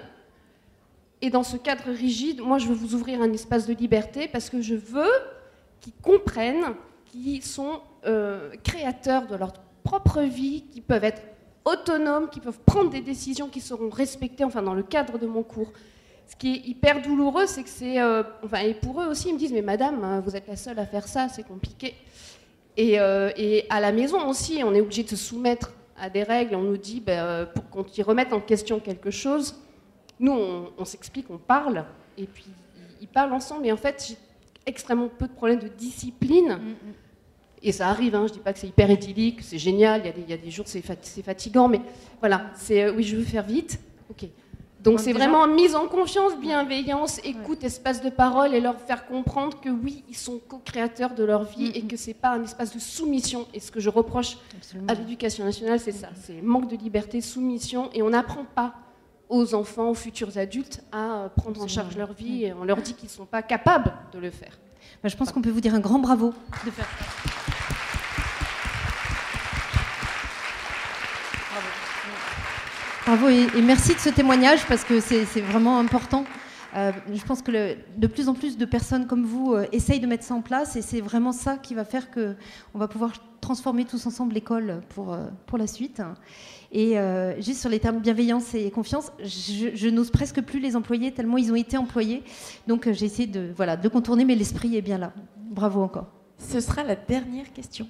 Et dans ce cadre rigide, moi je veux vous ouvrir un espace de liberté parce que je veux qu'ils comprennent qu'ils sont créateurs de leur propre vie, qu'ils peuvent être autonomes, qu'ils peuvent prendre des décisions qui seront respectées, enfin dans le cadre de mon cours. Ce qui est hyper douloureux, c'est que c'est... et pour eux aussi, ils me disent « Mais madame, vous êtes la seule à faire ça, c'est compliqué. » Et à la maison aussi, on est obligé de se soumettre à des règles. On nous dit, pour qu'on y remette en question quelque chose, nous, on s'explique, on parle, et puis ils parlent ensemble. Et en fait, j'ai extrêmement peu de problèmes de discipline. Et ça arrive, hein, je ne dis pas que c'est hyper idyllique, c'est génial, il y a des jours c'est fatigant, mais voilà, oui, je veux faire vite. Ok. Donc c'est vraiment mise en confiance, bienveillance, écoute, espace de parole, et leur faire comprendre que oui, ils sont co-créateurs de leur vie et que c'est pas un espace de soumission. Et ce que je reproche à l'éducation nationale, c'est ça, c'est manque de liberté, soumission, et on n'apprend pas aux enfants, aux futurs adultes, à prendre en charge leur vie, et on leur dit qu'ils ne sont pas capables de le faire. Je pense qu'on peut vous dire un grand bravo de faire. Bravo et merci de ce témoignage parce que c'est vraiment important. Je pense que de plus en plus de personnes comme vous essayent de mettre ça en place et c'est vraiment ça qui va faire qu'on va pouvoir transformer tous ensemble l'école pour la suite. Et juste sur les termes bienveillance et confiance, je n'ose presque plus les employer tellement ils ont été employés. Donc j'ai essayé de contourner, mais l'esprit est bien là. Bravo encore. Ce sera la dernière question.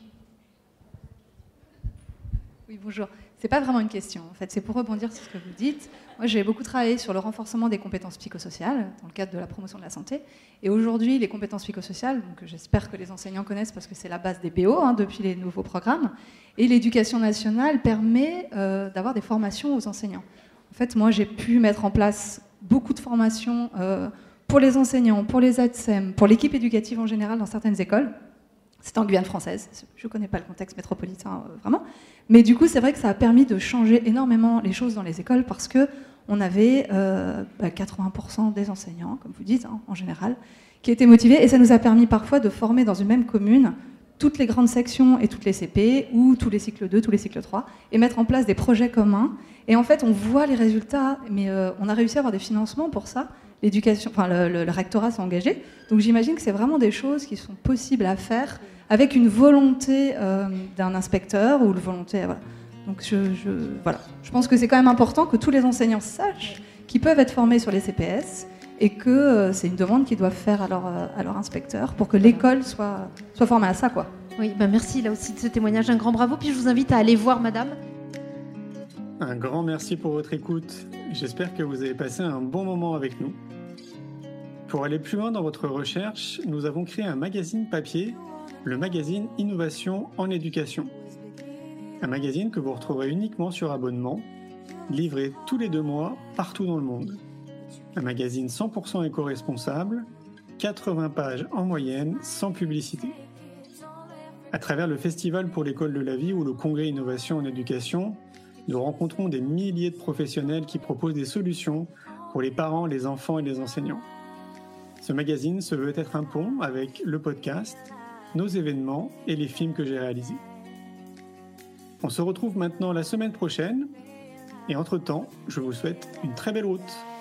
Oui, bonjour. C'est pas vraiment une question, en fait, c'est pour rebondir sur ce que vous dites. Moi, j'ai beaucoup travaillé sur le renforcement des compétences psychosociales dans le cadre de la promotion de la santé. Et aujourd'hui, les compétences psychosociales, donc j'espère que les enseignants connaissent parce que c'est la base des BO depuis les nouveaux programmes. Et l'éducation nationale permet d'avoir des formations aux enseignants. En fait, moi, j'ai pu mettre en place beaucoup de formations pour les enseignants, pour les ATSEM, pour l'équipe éducative en général dans certaines écoles. C'est en Guyane française, je ne connais pas le contexte métropolitain vraiment, mais du coup c'est vrai que ça a permis de changer énormément les choses dans les écoles parce qu'on avait 80% des enseignants, comme vous dites, en général, qui étaient motivés, et ça nous a permis parfois de former dans une même commune toutes les grandes sections et toutes les CP, ou tous les cycles 2, tous les cycles 3, et mettre en place des projets communs. Et en fait, on voit les résultats, mais on a réussi à avoir des financements pour ça. L'éducation, le rectorat s'est engagé. Donc j'imagine que c'est vraiment des choses qui sont possibles à faire avec une volonté d'un inspecteur, ou une volonté... Voilà. Donc je pense que c'est quand même important que tous les enseignants sachent qu'ils peuvent être formés sur les CPS, et que c'est une demande qu'ils doivent faire à leur inspecteur pour que l'école soit formée à ça, quoi. Oui, merci là aussi de ce témoignage, un grand bravo. Puis je vous invite à aller voir madame. Un grand merci pour votre écoute. J'espère que vous avez passé un bon moment avec nous. Pour aller plus loin dans votre recherche, nous avons créé un magazine papier, le magazine Innovation en éducation. Un magazine que vous retrouverez uniquement sur abonnement, livré tous les 2 mois partout dans le monde. Un magazine 100% éco-responsable, 80 pages en moyenne, sans publicité. À travers le Festival pour l'école de la vie ou le Congrès Innovation en éducation, nous rencontrons des milliers de professionnels qui proposent des solutions pour les parents, les enfants et les enseignants. Ce magazine se veut être un pont avec le podcast, nos événements et les films que j'ai réalisés. On se retrouve maintenant la semaine prochaine, et entre-temps, je vous souhaite une très belle route.